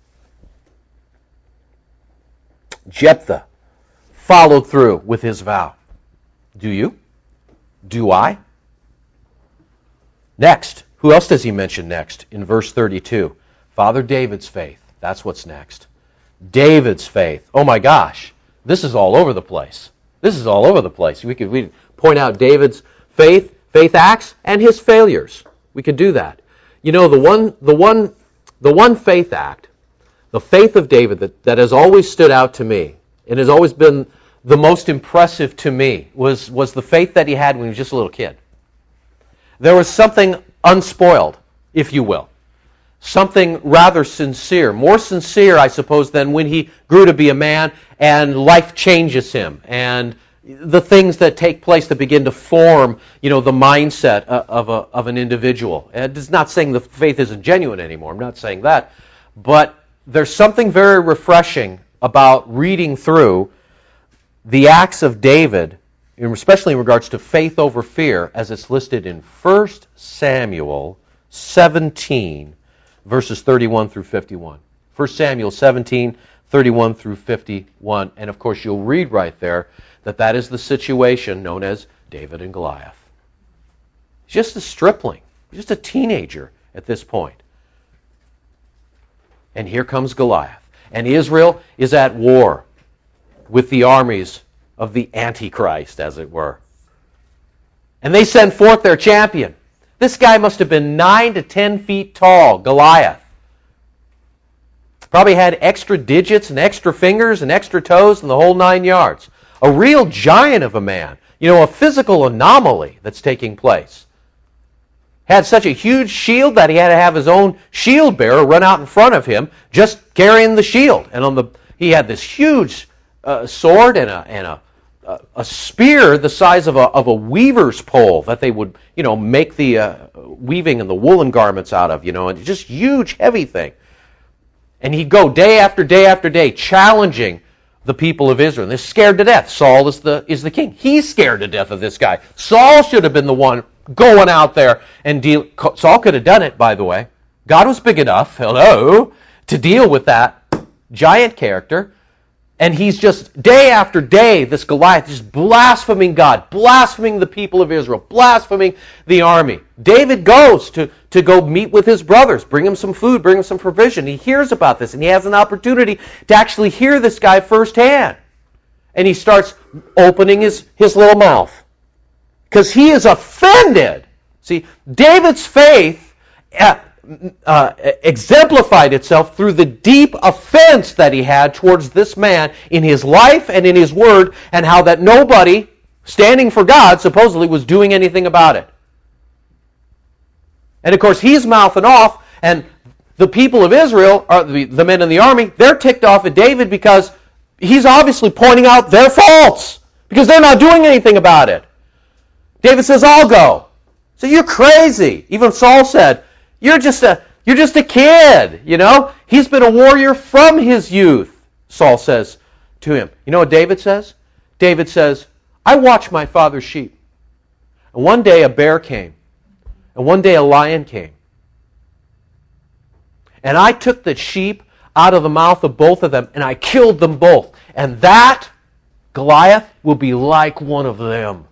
A: Jephthah followed through with his vow. Do you? Do I? Next, who else does he mention next? In verse 32, Father David's faith. That's what's next. David's faith. Oh my gosh, this is all over the place. This is all over the place. We could point out David's faith acts, and his failures. We could do that. You know, the one faith act, the faith of David that has always stood out to me and has always been the most impressive to me was the faith that he had when he was just a little kid. There was something unspoiled, if you will. Something rather sincere. More sincere, I suppose, than when he grew to be a man and life changes him. And the things that take place that begin to form, the mindset of an individual. And it's not saying the faith isn't genuine anymore. I'm not saying that. But there's something very refreshing about reading through the acts of David, especially in regards to faith over fear, as it's listed in 1 Samuel 17, verses 31 through 51. 1 Samuel 17, 31 through 51. And of course, you'll read right there that is the situation known as David and Goliath. He's just a stripling. He's just a teenager at this point. And here comes Goliath. And Israel is at war with the armies of the Antichrist, as it were. And they send forth their champion. This guy must have been 9 to 10 feet tall, Goliath. Probably had extra digits and extra fingers and extra toes and the whole 9 yards. A real giant of a man. A physical anomaly that's taking place. Had such a huge shield that he had to have his own shield bearer run out in front of him, just carrying the shield. And he had this huge sword and a spear the size of a weaver's pole that they would, make the weaving and the woolen garments out of, and just huge, heavy thing. And he'd go day after day after day challenging the people of Israel. And they're scared to death. Saul is the king. He's scared to death of this guy. Saul should have been the one going out there and deal. Saul could have done it, by the way. God was big enough, to deal with that giant character. And he's just, day after day, this Goliath, just blaspheming God, blaspheming the people of Israel, blaspheming the army. David goes to go meet with his brothers, bring him some food, bring him some provision. He hears about this, and he has an opportunity to actually hear this guy firsthand. And he starts opening his little mouth, because he is offended. See, David's faith exemplified itself through the deep offense that he had towards this man in his life and in his word, and how that nobody standing for God supposedly was doing anything about it. And of course he's mouthing off, and the people of Israel, or the men in the army, they're ticked off at David because he's obviously pointing out their faults, because they're not doing anything about it. David says, I'll go. So you're crazy. Even Saul said, You're just a kid, He's been a warrior from his youth, Saul says to him. You know what David says? David says, I watch my father's sheep. And one day a bear came. And one day a lion came. And I took the sheep out of the mouth of both of them, and I killed them both. And that, Goliath, will be like one of them.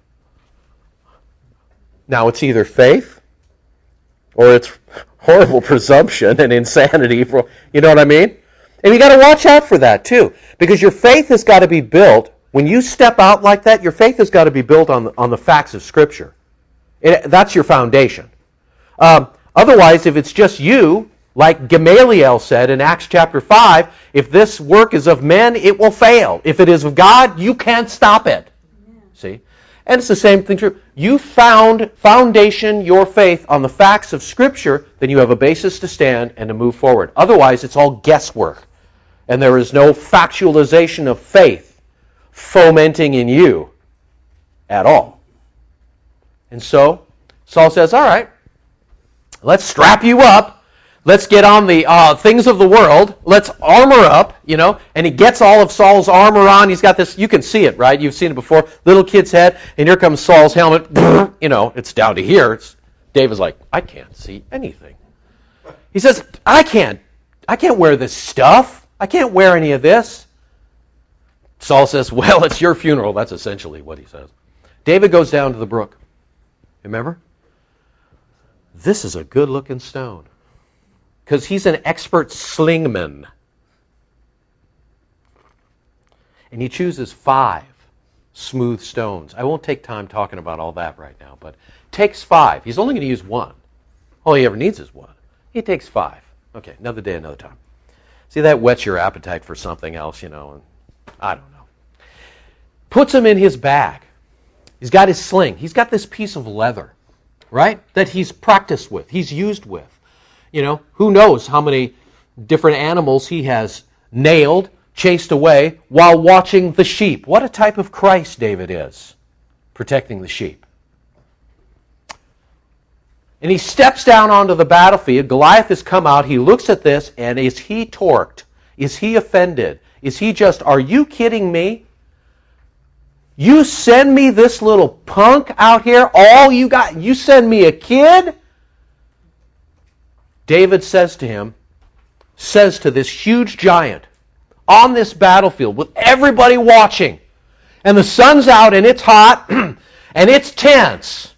A: Now it's either faith, or it's horrible presumption and insanity. You know what I mean? And you got to watch out for that too, because your faith has got to be built. When you step out like that, your faith has got to be built on the facts of Scripture. That's your foundation. Otherwise, if it's just you, like Gamaliel said in Acts chapter 5, if this work is of men, it will fail. If it is of God, you can't stop it. See? And it's the same thing true. You found foundation your faith on the facts of Scripture, then you have a basis to stand and to move forward. Otherwise, it's all guesswork. And there is no factualization of faith fomenting in you at all. And so, Saul says, all right, let's strap you up. Let's get on the things of the world. Let's armor up, And he gets all of Saul's armor on. He's got this, you can see it, right? You've seen it before. Little kid's head, and here comes Saul's helmet. It's down to here. David's like, I can't see anything. He says, I can't wear this stuff. I can't wear any of this. Saul says, well, it's your funeral. That's essentially what he says. David goes down to the brook. Remember? This is a good-looking stone. Because he's an expert slingman. And he chooses 5 smooth stones. I won't take time talking about all that right now, but takes 5. He's only going to use 1. All he ever needs is 1. He takes 5. Okay, another day, another time. See, that whets your appetite for something else, and I don't know. Puts him in his bag. He's got his sling. He's got this piece of leather, right, that he's practiced with, he's used with. Who knows how many different animals he has nailed, chased away, while watching the sheep. What a type of Christ David is, protecting the sheep. And he steps down onto the battlefield. Goliath has come out. He looks at this, and is he torqued? Is he offended? Is he just, are you kidding me? You send me this little punk out here? All you got, you send me a kid? David says to this huge giant on this battlefield with everybody watching, and the sun's out and it's hot and it's tense.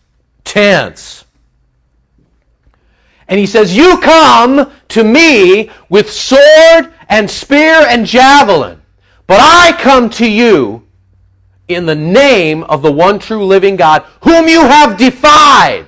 A: And he says, you come to me with sword and spear and javelin, but I come to you in the name of the one true living God, whom you have defied.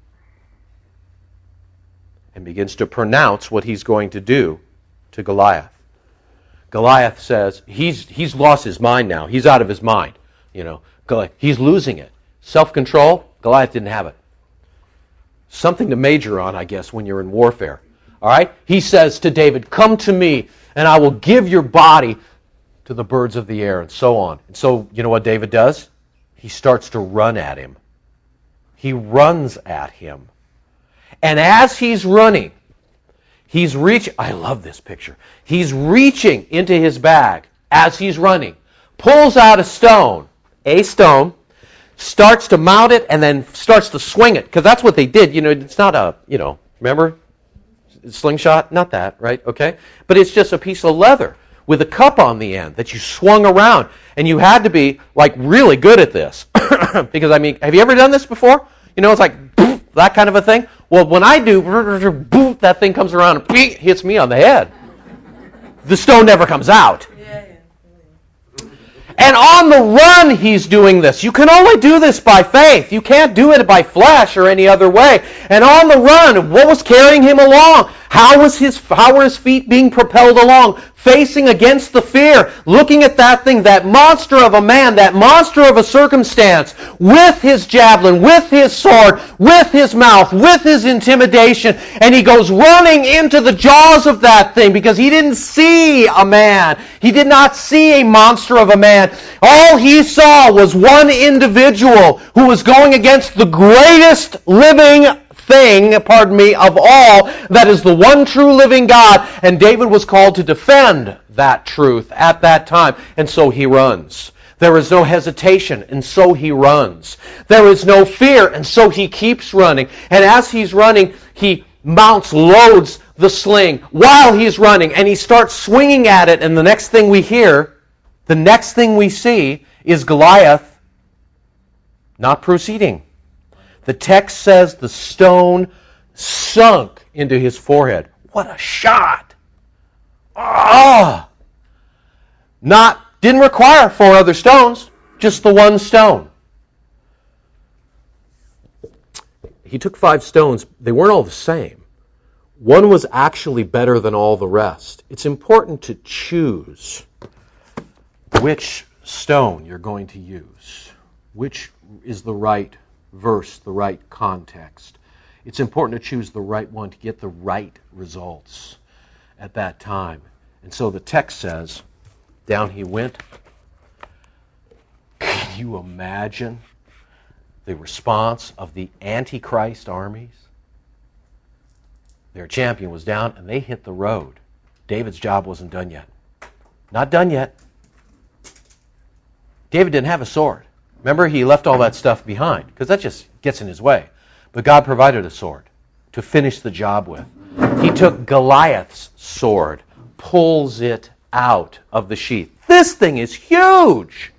A: And begins to pronounce what he's going to do to Goliath. Goliath says, he's lost his mind now. He's out of his mind. He's losing it. Self-control, Goliath didn't have it. Something to major on, I guess, when you're in warfare. All right? He says to David, come to me, and I will give your body to the birds of the air, and so on. And so, you know what David does? He starts to run at him. He runs at him. And as he's running, he's reaching, I love this picture. He's reaching into his bag as he's running, pulls out a stone, starts to mount it, and then starts to swing it. Because that's what they did. It's not a, remember? Slingshot? Not that, right? Okay? But it's just a piece of leather with a cup on the end that you swung around. And you had to be, really good at this. Because, have you ever done this before? It's like, that kind of a thing. Well, when I do, that thing comes around and hits me on the head. The stone never comes out. And on the run, he's doing this. You can only do this by faith. You can't do it by flesh or any other way. And on the run, what was carrying him along? How were his feet being propelled along? Facing against the fear, looking at that thing, that monster of a man, that monster of a circumstance, with his javelin, with his sword, with his mouth, with his intimidation, and he goes running into the jaws of that thing because he didn't see a man. He did not see a monster of a man. All he saw was one individual who was going against the greatest living thing, of all, that is the one true living God. And David was called to defend that truth at that time. And so he runs. There is no hesitation, and so he runs. There is no fear, and so he keeps running. And as he's running, he loads the sling while he's running, and he starts swinging at it. And the next thing we see is Goliath not proceeding. The text says the stone sunk into his forehead. What a shot! Didn't require 4 other stones, just the one stone. He took 5 stones. They weren't all the same. One was actually better than all the rest. It's important to choose which stone you're going to use, which is the right verse, the right context. It's important to choose the right one to get the right results at that time. And so the text says, down he went. Can you imagine the response of the Antichrist armies? Their champion was down and they hit the road. David's job wasn't done yet. Not done yet. David didn't have a sword. Remember, he left all that stuff behind because that just gets in his way. But God provided a sword to finish the job with. He took Goliath's sword, pulls it out of the sheath. This thing is huge.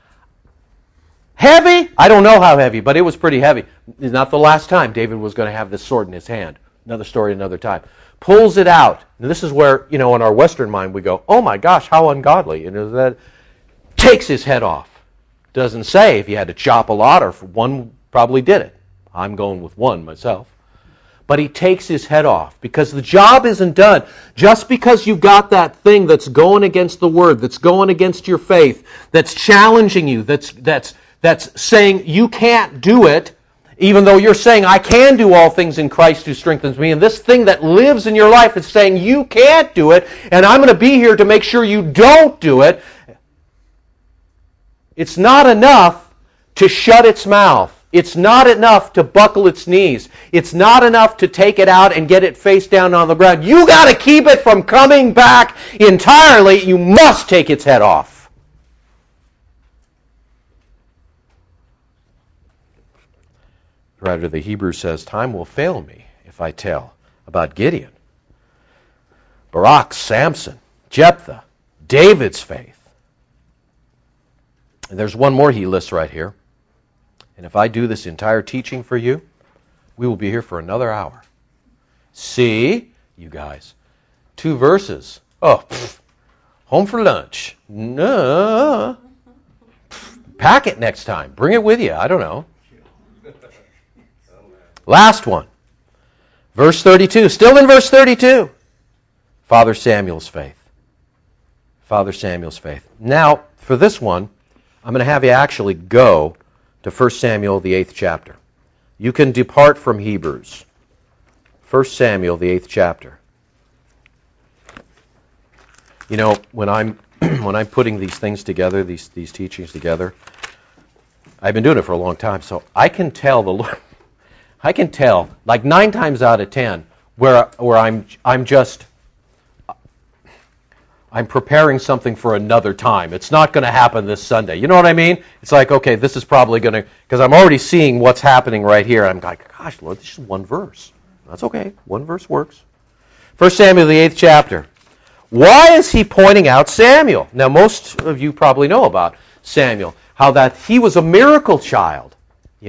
A: Heavy? I don't know how heavy, but it was pretty heavy. It's not the last time David was going to have this sword in his hand. Another story, another time. Pulls it out. And this is where, in our Western mind, we go, oh my gosh, how ungodly. That takes his head off. Doesn't say if he had to chop a lot or if one probably did it. I'm going with one myself. But he takes his head off because the job isn't done. Just because you've got that thing that's going against the Word, that's going against your faith, that's challenging you, that's saying you can't do it, even though you're saying, I can do all things in Christ who strengthens me. And this thing that lives in your life is saying, you can't do it, and I'm going to be here to make sure you don't do it. It's not enough to shut its mouth. It's not enough to buckle its knees. It's not enough to take it out and get it face down on the ground. You got to keep it from coming back entirely. You must take its head off. The writer of the Hebrews says, time will fail me if I tell about Gideon, Barak, Samson, Jephthah, David's faith. And there's one more he lists right here. And if I do this entire teaching for you, we will be here for another hour. See, you guys, 2 verses. Oh, home for lunch. No. Pack it next time. Bring it with you. I don't know. Last one. Verse 32. Still in verse 32. Father Samuel's faith. Father Samuel's faith. Now, for this one, I'm going to have you actually go to 1 Samuel, the 8th chapter. You can depart from Hebrews. 1 Samuel, the 8th chapter. When I'm putting these things together, these teachings together, I've been doing it for a long time, so I can tell like 9 times out of 10 where I'm preparing something for another time. It's not going to happen this Sunday. You know what I mean? It's like, okay, this is probably going to, because I'm already seeing what's happening right here. I'm like, gosh, Lord, this is one verse. That's okay. One verse works. 1 Samuel, the 8th chapter. Why is he pointing out Samuel? Now, most of you probably know about Samuel, how that he was a miracle child.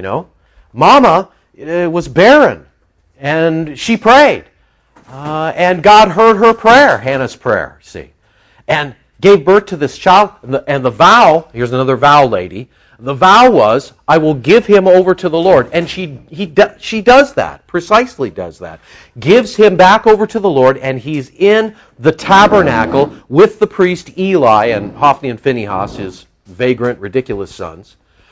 A: Mama was barren, and she prayed. And God heard her prayer, Hannah's prayer, see. And gave birth to this child, and the vow, here's another vow lady, the vow was, I will give him over to the Lord. And she does that, precisely does that. Gives him back over to the Lord, and he's in the tabernacle with the priest Eli and Hophni and Phinehas, his vagrant, ridiculous sons.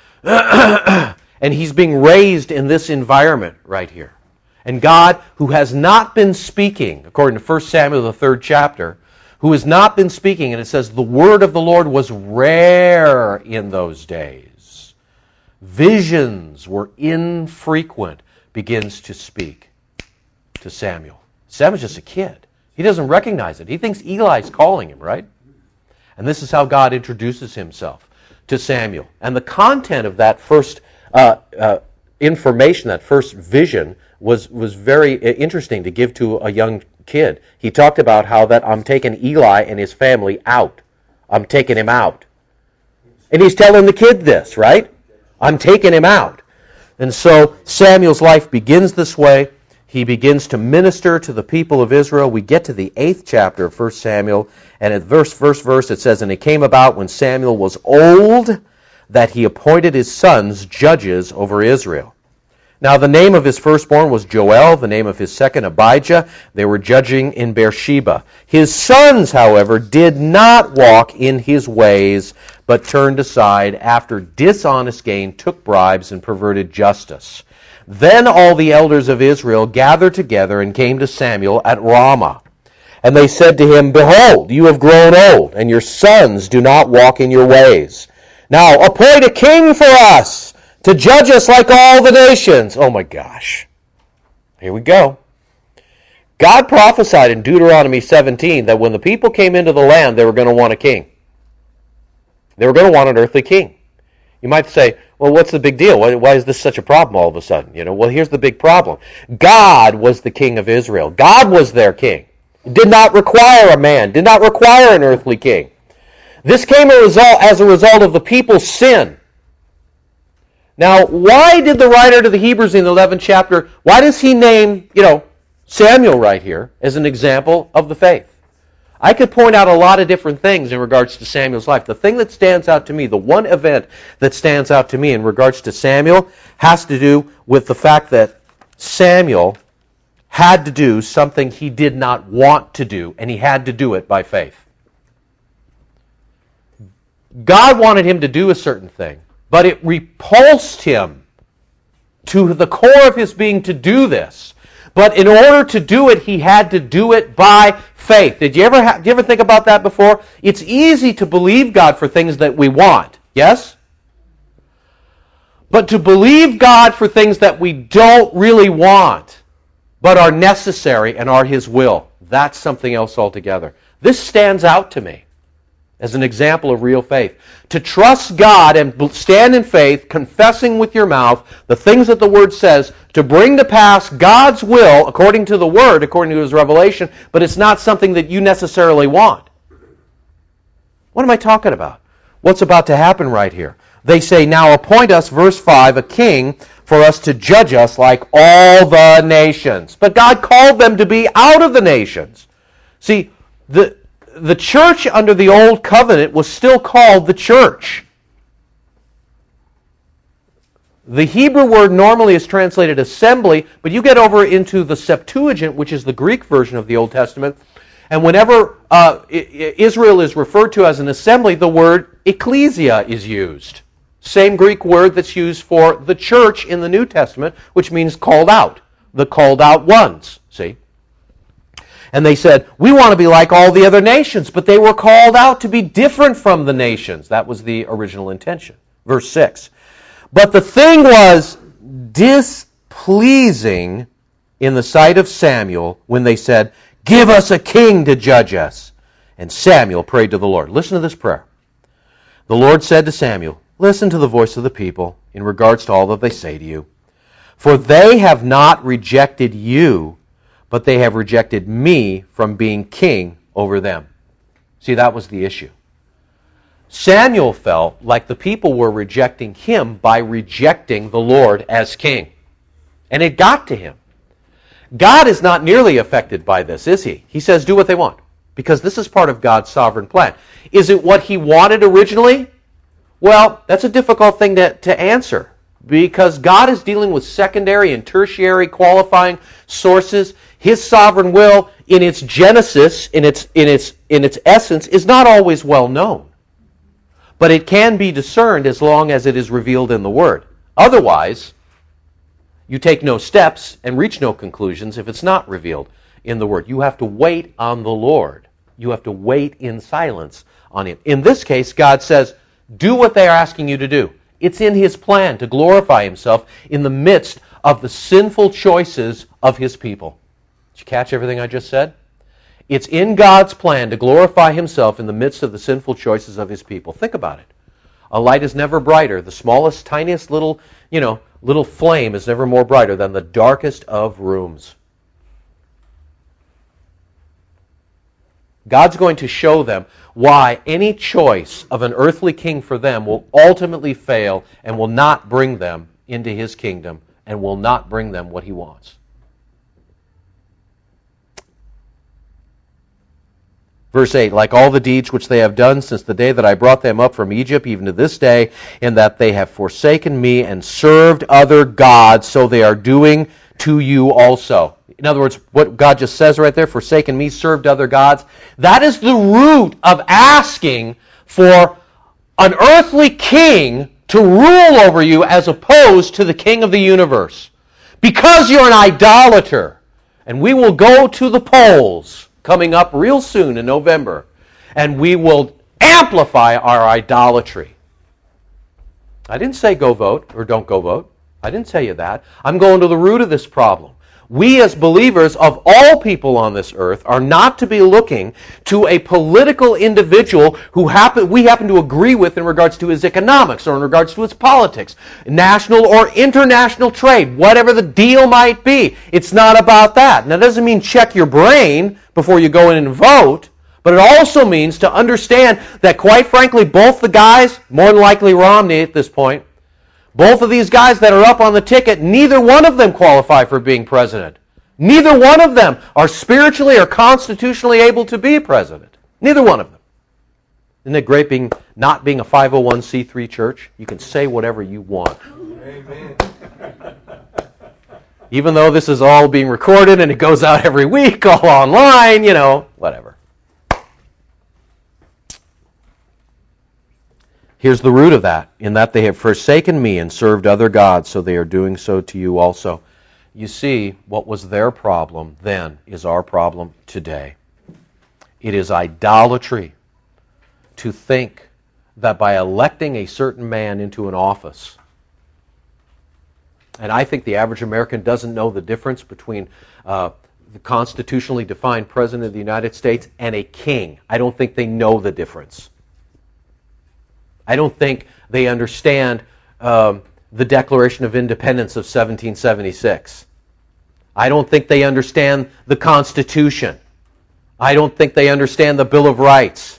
A: And he's being raised in this environment right here. And God, who has not been speaking, according to 1 Samuel, the 3rd chapter, who has not been speaking, and it says the word of the Lord was rare in those days. Visions were infrequent, begins to speak to Samuel. Samuel's just a kid. He doesn't recognize it. He thinks Eli's calling him, right? And this is how God introduces himself to Samuel. And the content of that first information, that first vision, was very interesting to give to a young kid. He talked about how that I'm taking Eli and his family out. I'm taking him out. And he's telling the kid this, right? I'm taking him out. And so Samuel's life begins this way. He begins to minister to the people of Israel. We get to the 8th chapter of 1 Samuel, and at first verse it says, and it came about when Samuel was old that he appointed his sons judges over Israel. Now the name of his firstborn was Joel, the name of his second Abijah. They were judging in Beersheba. His sons, however, did not walk in his ways, but turned aside after dishonest gain, took bribes, and perverted justice. Then all the elders of Israel gathered together and came to Samuel at Ramah. And they said to him, Behold, you have grown old, and your sons do not walk in your ways. Now appoint a king for us, to judge us like all the nations. Oh my gosh. Here we go. God prophesied in Deuteronomy 17 that when the people came into the land, they were going to want a king. They were going to want an earthly king. You might say, well, what's the big deal? Why is this such a problem all of a sudden? Well, here's the big problem. God was the king of Israel. God was their king. Did not require a man. Did not require an earthly king. This came as a result of the people's sin. Now, why did the writer to the Hebrews in the 11th chapter, why does he name, Samuel right here as an example of the faith? I could point out a lot of different things in regards to Samuel's life. The thing that stands out to me, the one event that stands out to me in regards to Samuel has to do with the fact that Samuel had to do something he did not want to do, and he had to do it by faith. God wanted him to do a certain thing, but it repulsed him to the core of his being to do this. But in order to do it, he had to do it by faith. Did you ever think about that before? It's easy to believe God for things that we want, yes? But to believe God for things that we don't really want, but are necessary and are His will, that's something else altogether. This stands out to me as an example of real faith. To trust God and stand in faith, confessing with your mouth the things that the Word says, to bring to pass God's will according to the Word, according to His revelation, but it's not something that you necessarily want. What am I talking about? What's about to happen right here? They say, now appoint us, verse 5, a king for us to judge us like all the nations. But God called them to be out of the nations. See, the church under the old covenant was still called the church. The Hebrew word normally is translated assembly, but you get over into the Septuagint, which is the Greek version of the Old Testament, and whenever Israel is referred to as an assembly, the word ecclesia is used. Same Greek word that's used for the church in the New Testament, which means called out, the called out ones, see? And they said, we want to be like all the other nations, but they were called out to be different from the nations. That was the original intention. Verse 6. But the thing was displeasing in the sight of Samuel when they said, give us a king to judge us. And Samuel prayed to the Lord. Listen to this prayer. The Lord said to Samuel, listen to the voice of the people in regards to all that they say to you. For they have not rejected you, but they have rejected me from being king over them. See, that was the issue. Samuel felt like the people were rejecting him by rejecting the Lord as king. And it got to him. God is not nearly affected by this, is He? He says, do what they want, because this is part of God's sovereign plan. Is it what He wanted originally? Well, that's a difficult thing to answer, because God is dealing with secondary and tertiary qualifying sources. His sovereign will, in its genesis, in its essence, is not always well known. But it can be discerned as long as it is revealed in the Word. Otherwise, you take no steps and reach no conclusions if it's not revealed in the Word. You have to wait on the Lord. You have to wait in silence on Him. In this case, God says, do what they are asking you to do. It's in His plan to glorify Himself in the midst of the sinful choices of His people. Did you catch everything I just said? It's in God's plan to glorify Himself in the midst of the sinful choices of His people. Think about it. A light is never brighter. The smallest, tiniest little flame is never more brighter than the darkest of rooms. God's going to show them why any choice of an earthly king for them will ultimately fail and will not bring them into His kingdom and will not bring them what He wants. Verse 8, like all the deeds which they have done since the day that I brought them up from Egypt, even to this day, in that they have forsaken me and served other gods, so they are doing to you also. In other words, what God just says right there, forsaken me, served other gods, that is the root of asking for an earthly king to rule over you as opposed to the king of the universe. Because you're an idolater. And we will go to the polls coming up real soon in November, and we will amplify our idolatry. I didn't say go vote or don't go vote. I didn't tell you that. I'm going to the root of this problem. We as believers of all people on this earth are not to be looking to a political individual who we happen to agree with in regards to his economics or in regards to his politics, national or international trade, whatever the deal might be. It's not about that. Now, that doesn't mean check your brain before you go in and vote, but it also means to understand that, quite frankly, both the guys, more than likely Romney at this point, both of these guys that are up on the ticket, neither one of them qualify for being president. Neither one of them are spiritually or constitutionally able to be president. Neither one of them. Isn't it great not being a 501c3 church? You can say whatever you want.
B: Amen.
A: Even though this is all being recorded and it goes out every week, all online, whatever. Here's the root of that, in that they have forsaken me and served other gods, so they are doing so to you also. You see, what was their problem then is our problem today. It is idolatry to think that by electing a certain man into an office, and I think the average American doesn't know the difference between the constitutionally defined President of the United States and a king. I don't think they know the difference. I don't think they understand the Declaration of Independence of 1776. I don't think they understand the Constitution. I don't think they understand the Bill of Rights.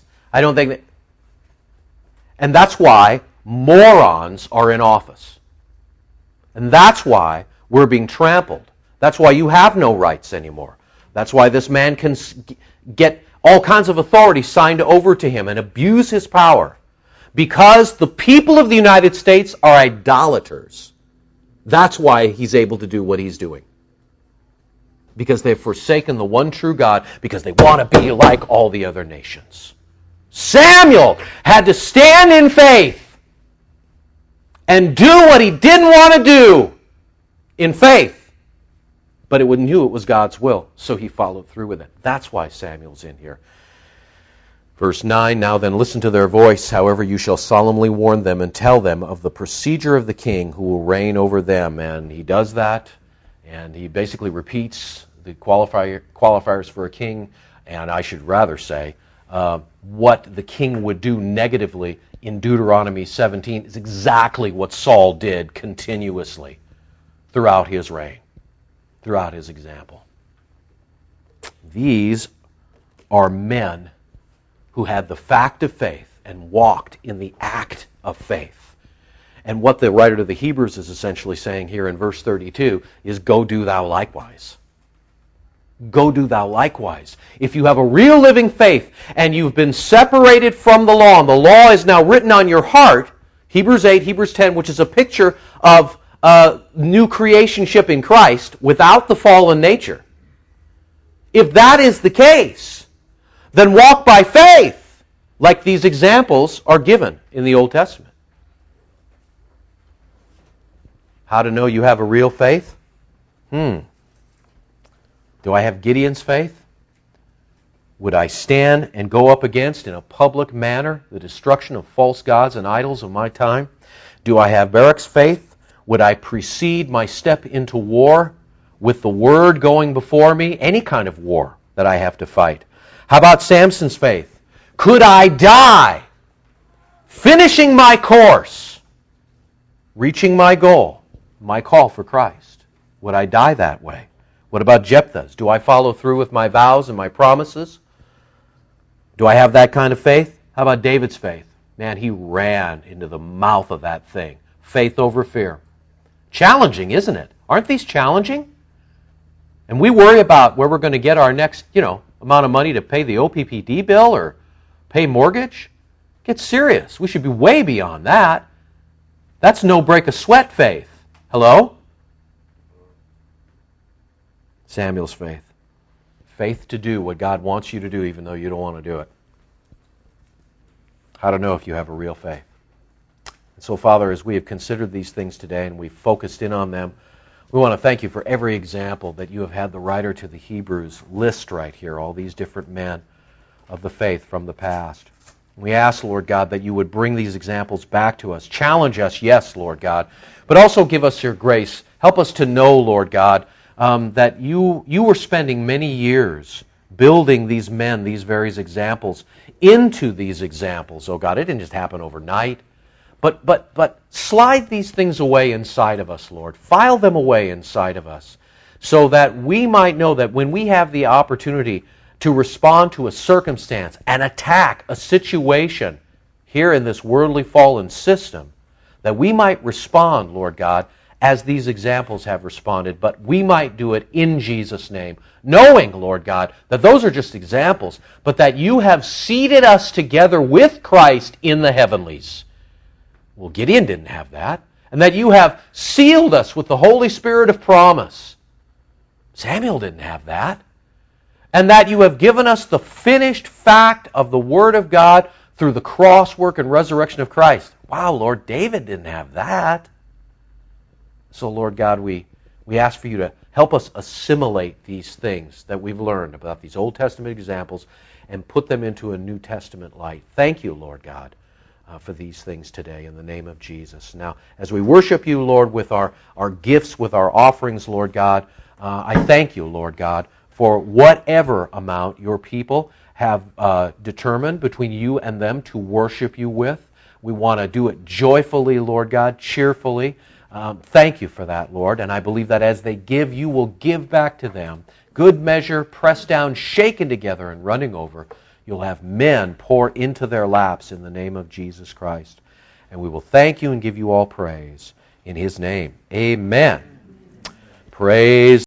A: And that's why morons are in office. And that's why we're being trampled. That's why you have no rights anymore. That's why this man can get all kinds of authority signed over to him and abuse his power. Because the people of the United States are idolaters. That's why he's able to do what he's doing. Because they've forsaken the one true God, because they want to be like all the other nations. Samuel had to stand in faith and do what he didn't want to do in faith. But he knew it was God's will, so he followed through with it. That's why Samuel's in here. Verse 9, now then listen to their voice, however you shall solemnly warn them and tell them of the procedure of the king who will reign over them. And he does that, and he basically repeats the qualifiers for a king, and I should rather say what the king would do negatively in Deuteronomy 17 is exactly what Saul did continuously throughout his reign, throughout his example. These are men who had the fact of faith and walked in the act of faith. And what the writer to the Hebrews is essentially saying here in verse 32 is, go do thou likewise. Go do thou likewise. If you have a real living faith and you've been separated from the law, and the law is now written on your heart, Hebrews 8, Hebrews 10, which is a picture of new creationship in Christ without the fallen nature. If that is the case, then walk by faith, like these examples are given in the Old Testament. How to know you have a real faith? Do I have Gideon's faith? Would I stand and go up against, in a public manner, the destruction of false gods and idols of my time? Do I have Barak's faith? Would I precede my step into war with the word going before me? Any kind of war that I have to fight. How about Samson's faith? Could I die finishing my course, reaching my goal, my call for Christ? Would I die that way? What about Jephthah's? Do I follow through with my vows and my promises? Do I have that kind of faith? How about David's faith? Man, he ran into the mouth of that thing. Faith over fear. Challenging, isn't it? Aren't these challenging? And we worry about where we're going to get our next, amount of money to pay the OPPD bill or pay mortgage. Get serious. We should be way beyond that. That's no break a sweat faith. Hello? Samuel's faith. Faith to do what God wants you to do even though you don't want to do it. How to know if you have a real faith. And so, Father, as we have considered these things today and we've focused in on them, we want to thank you for every example that you have had the writer to the Hebrews list right here, all these different men of the faith from the past. We ask, Lord God, that you would bring these examples back to us. Challenge us, yes, Lord God, but also give us your grace. Help us to know, Lord God, that you were spending many years building these men, these various examples, into these examples, oh God. It didn't just happen overnight. But slide these things away inside of us, Lord. File them away inside of us so that we might know that when we have the opportunity to respond to a circumstance, an attack, a situation here in this worldly fallen system, that we might respond, Lord God, as these examples have responded, but we might do it in Jesus' name, knowing, Lord God, that those are just examples, but that you have seated us together with Christ in the heavenlies. Well, Gideon didn't have that. And that you have sealed us with the Holy Spirit of promise. Samuel didn't have that. And that you have given us the finished fact of the Word of God through the cross work and resurrection of Christ. Wow, Lord, David didn't have that. So, Lord God, we ask for you to help us assimilate these things that we've learned about these Old Testament examples and put them into a New Testament light. Thank you, Lord God, for these things today in the name of Jesus. Now, as we worship you, Lord, with our gifts, with our offerings, Lord God, I thank you, Lord God, for whatever amount your people have determined between you and them to worship you with. We want to do it joyfully, Lord God, cheerfully. Thank you for that, Lord, and I believe that as they give, you will give back to them. Good measure, pressed down, shaken together, and running over. You'll have men pour into their laps in the name of Jesus Christ. And we will thank you and give you all praise in His name. Amen. Praise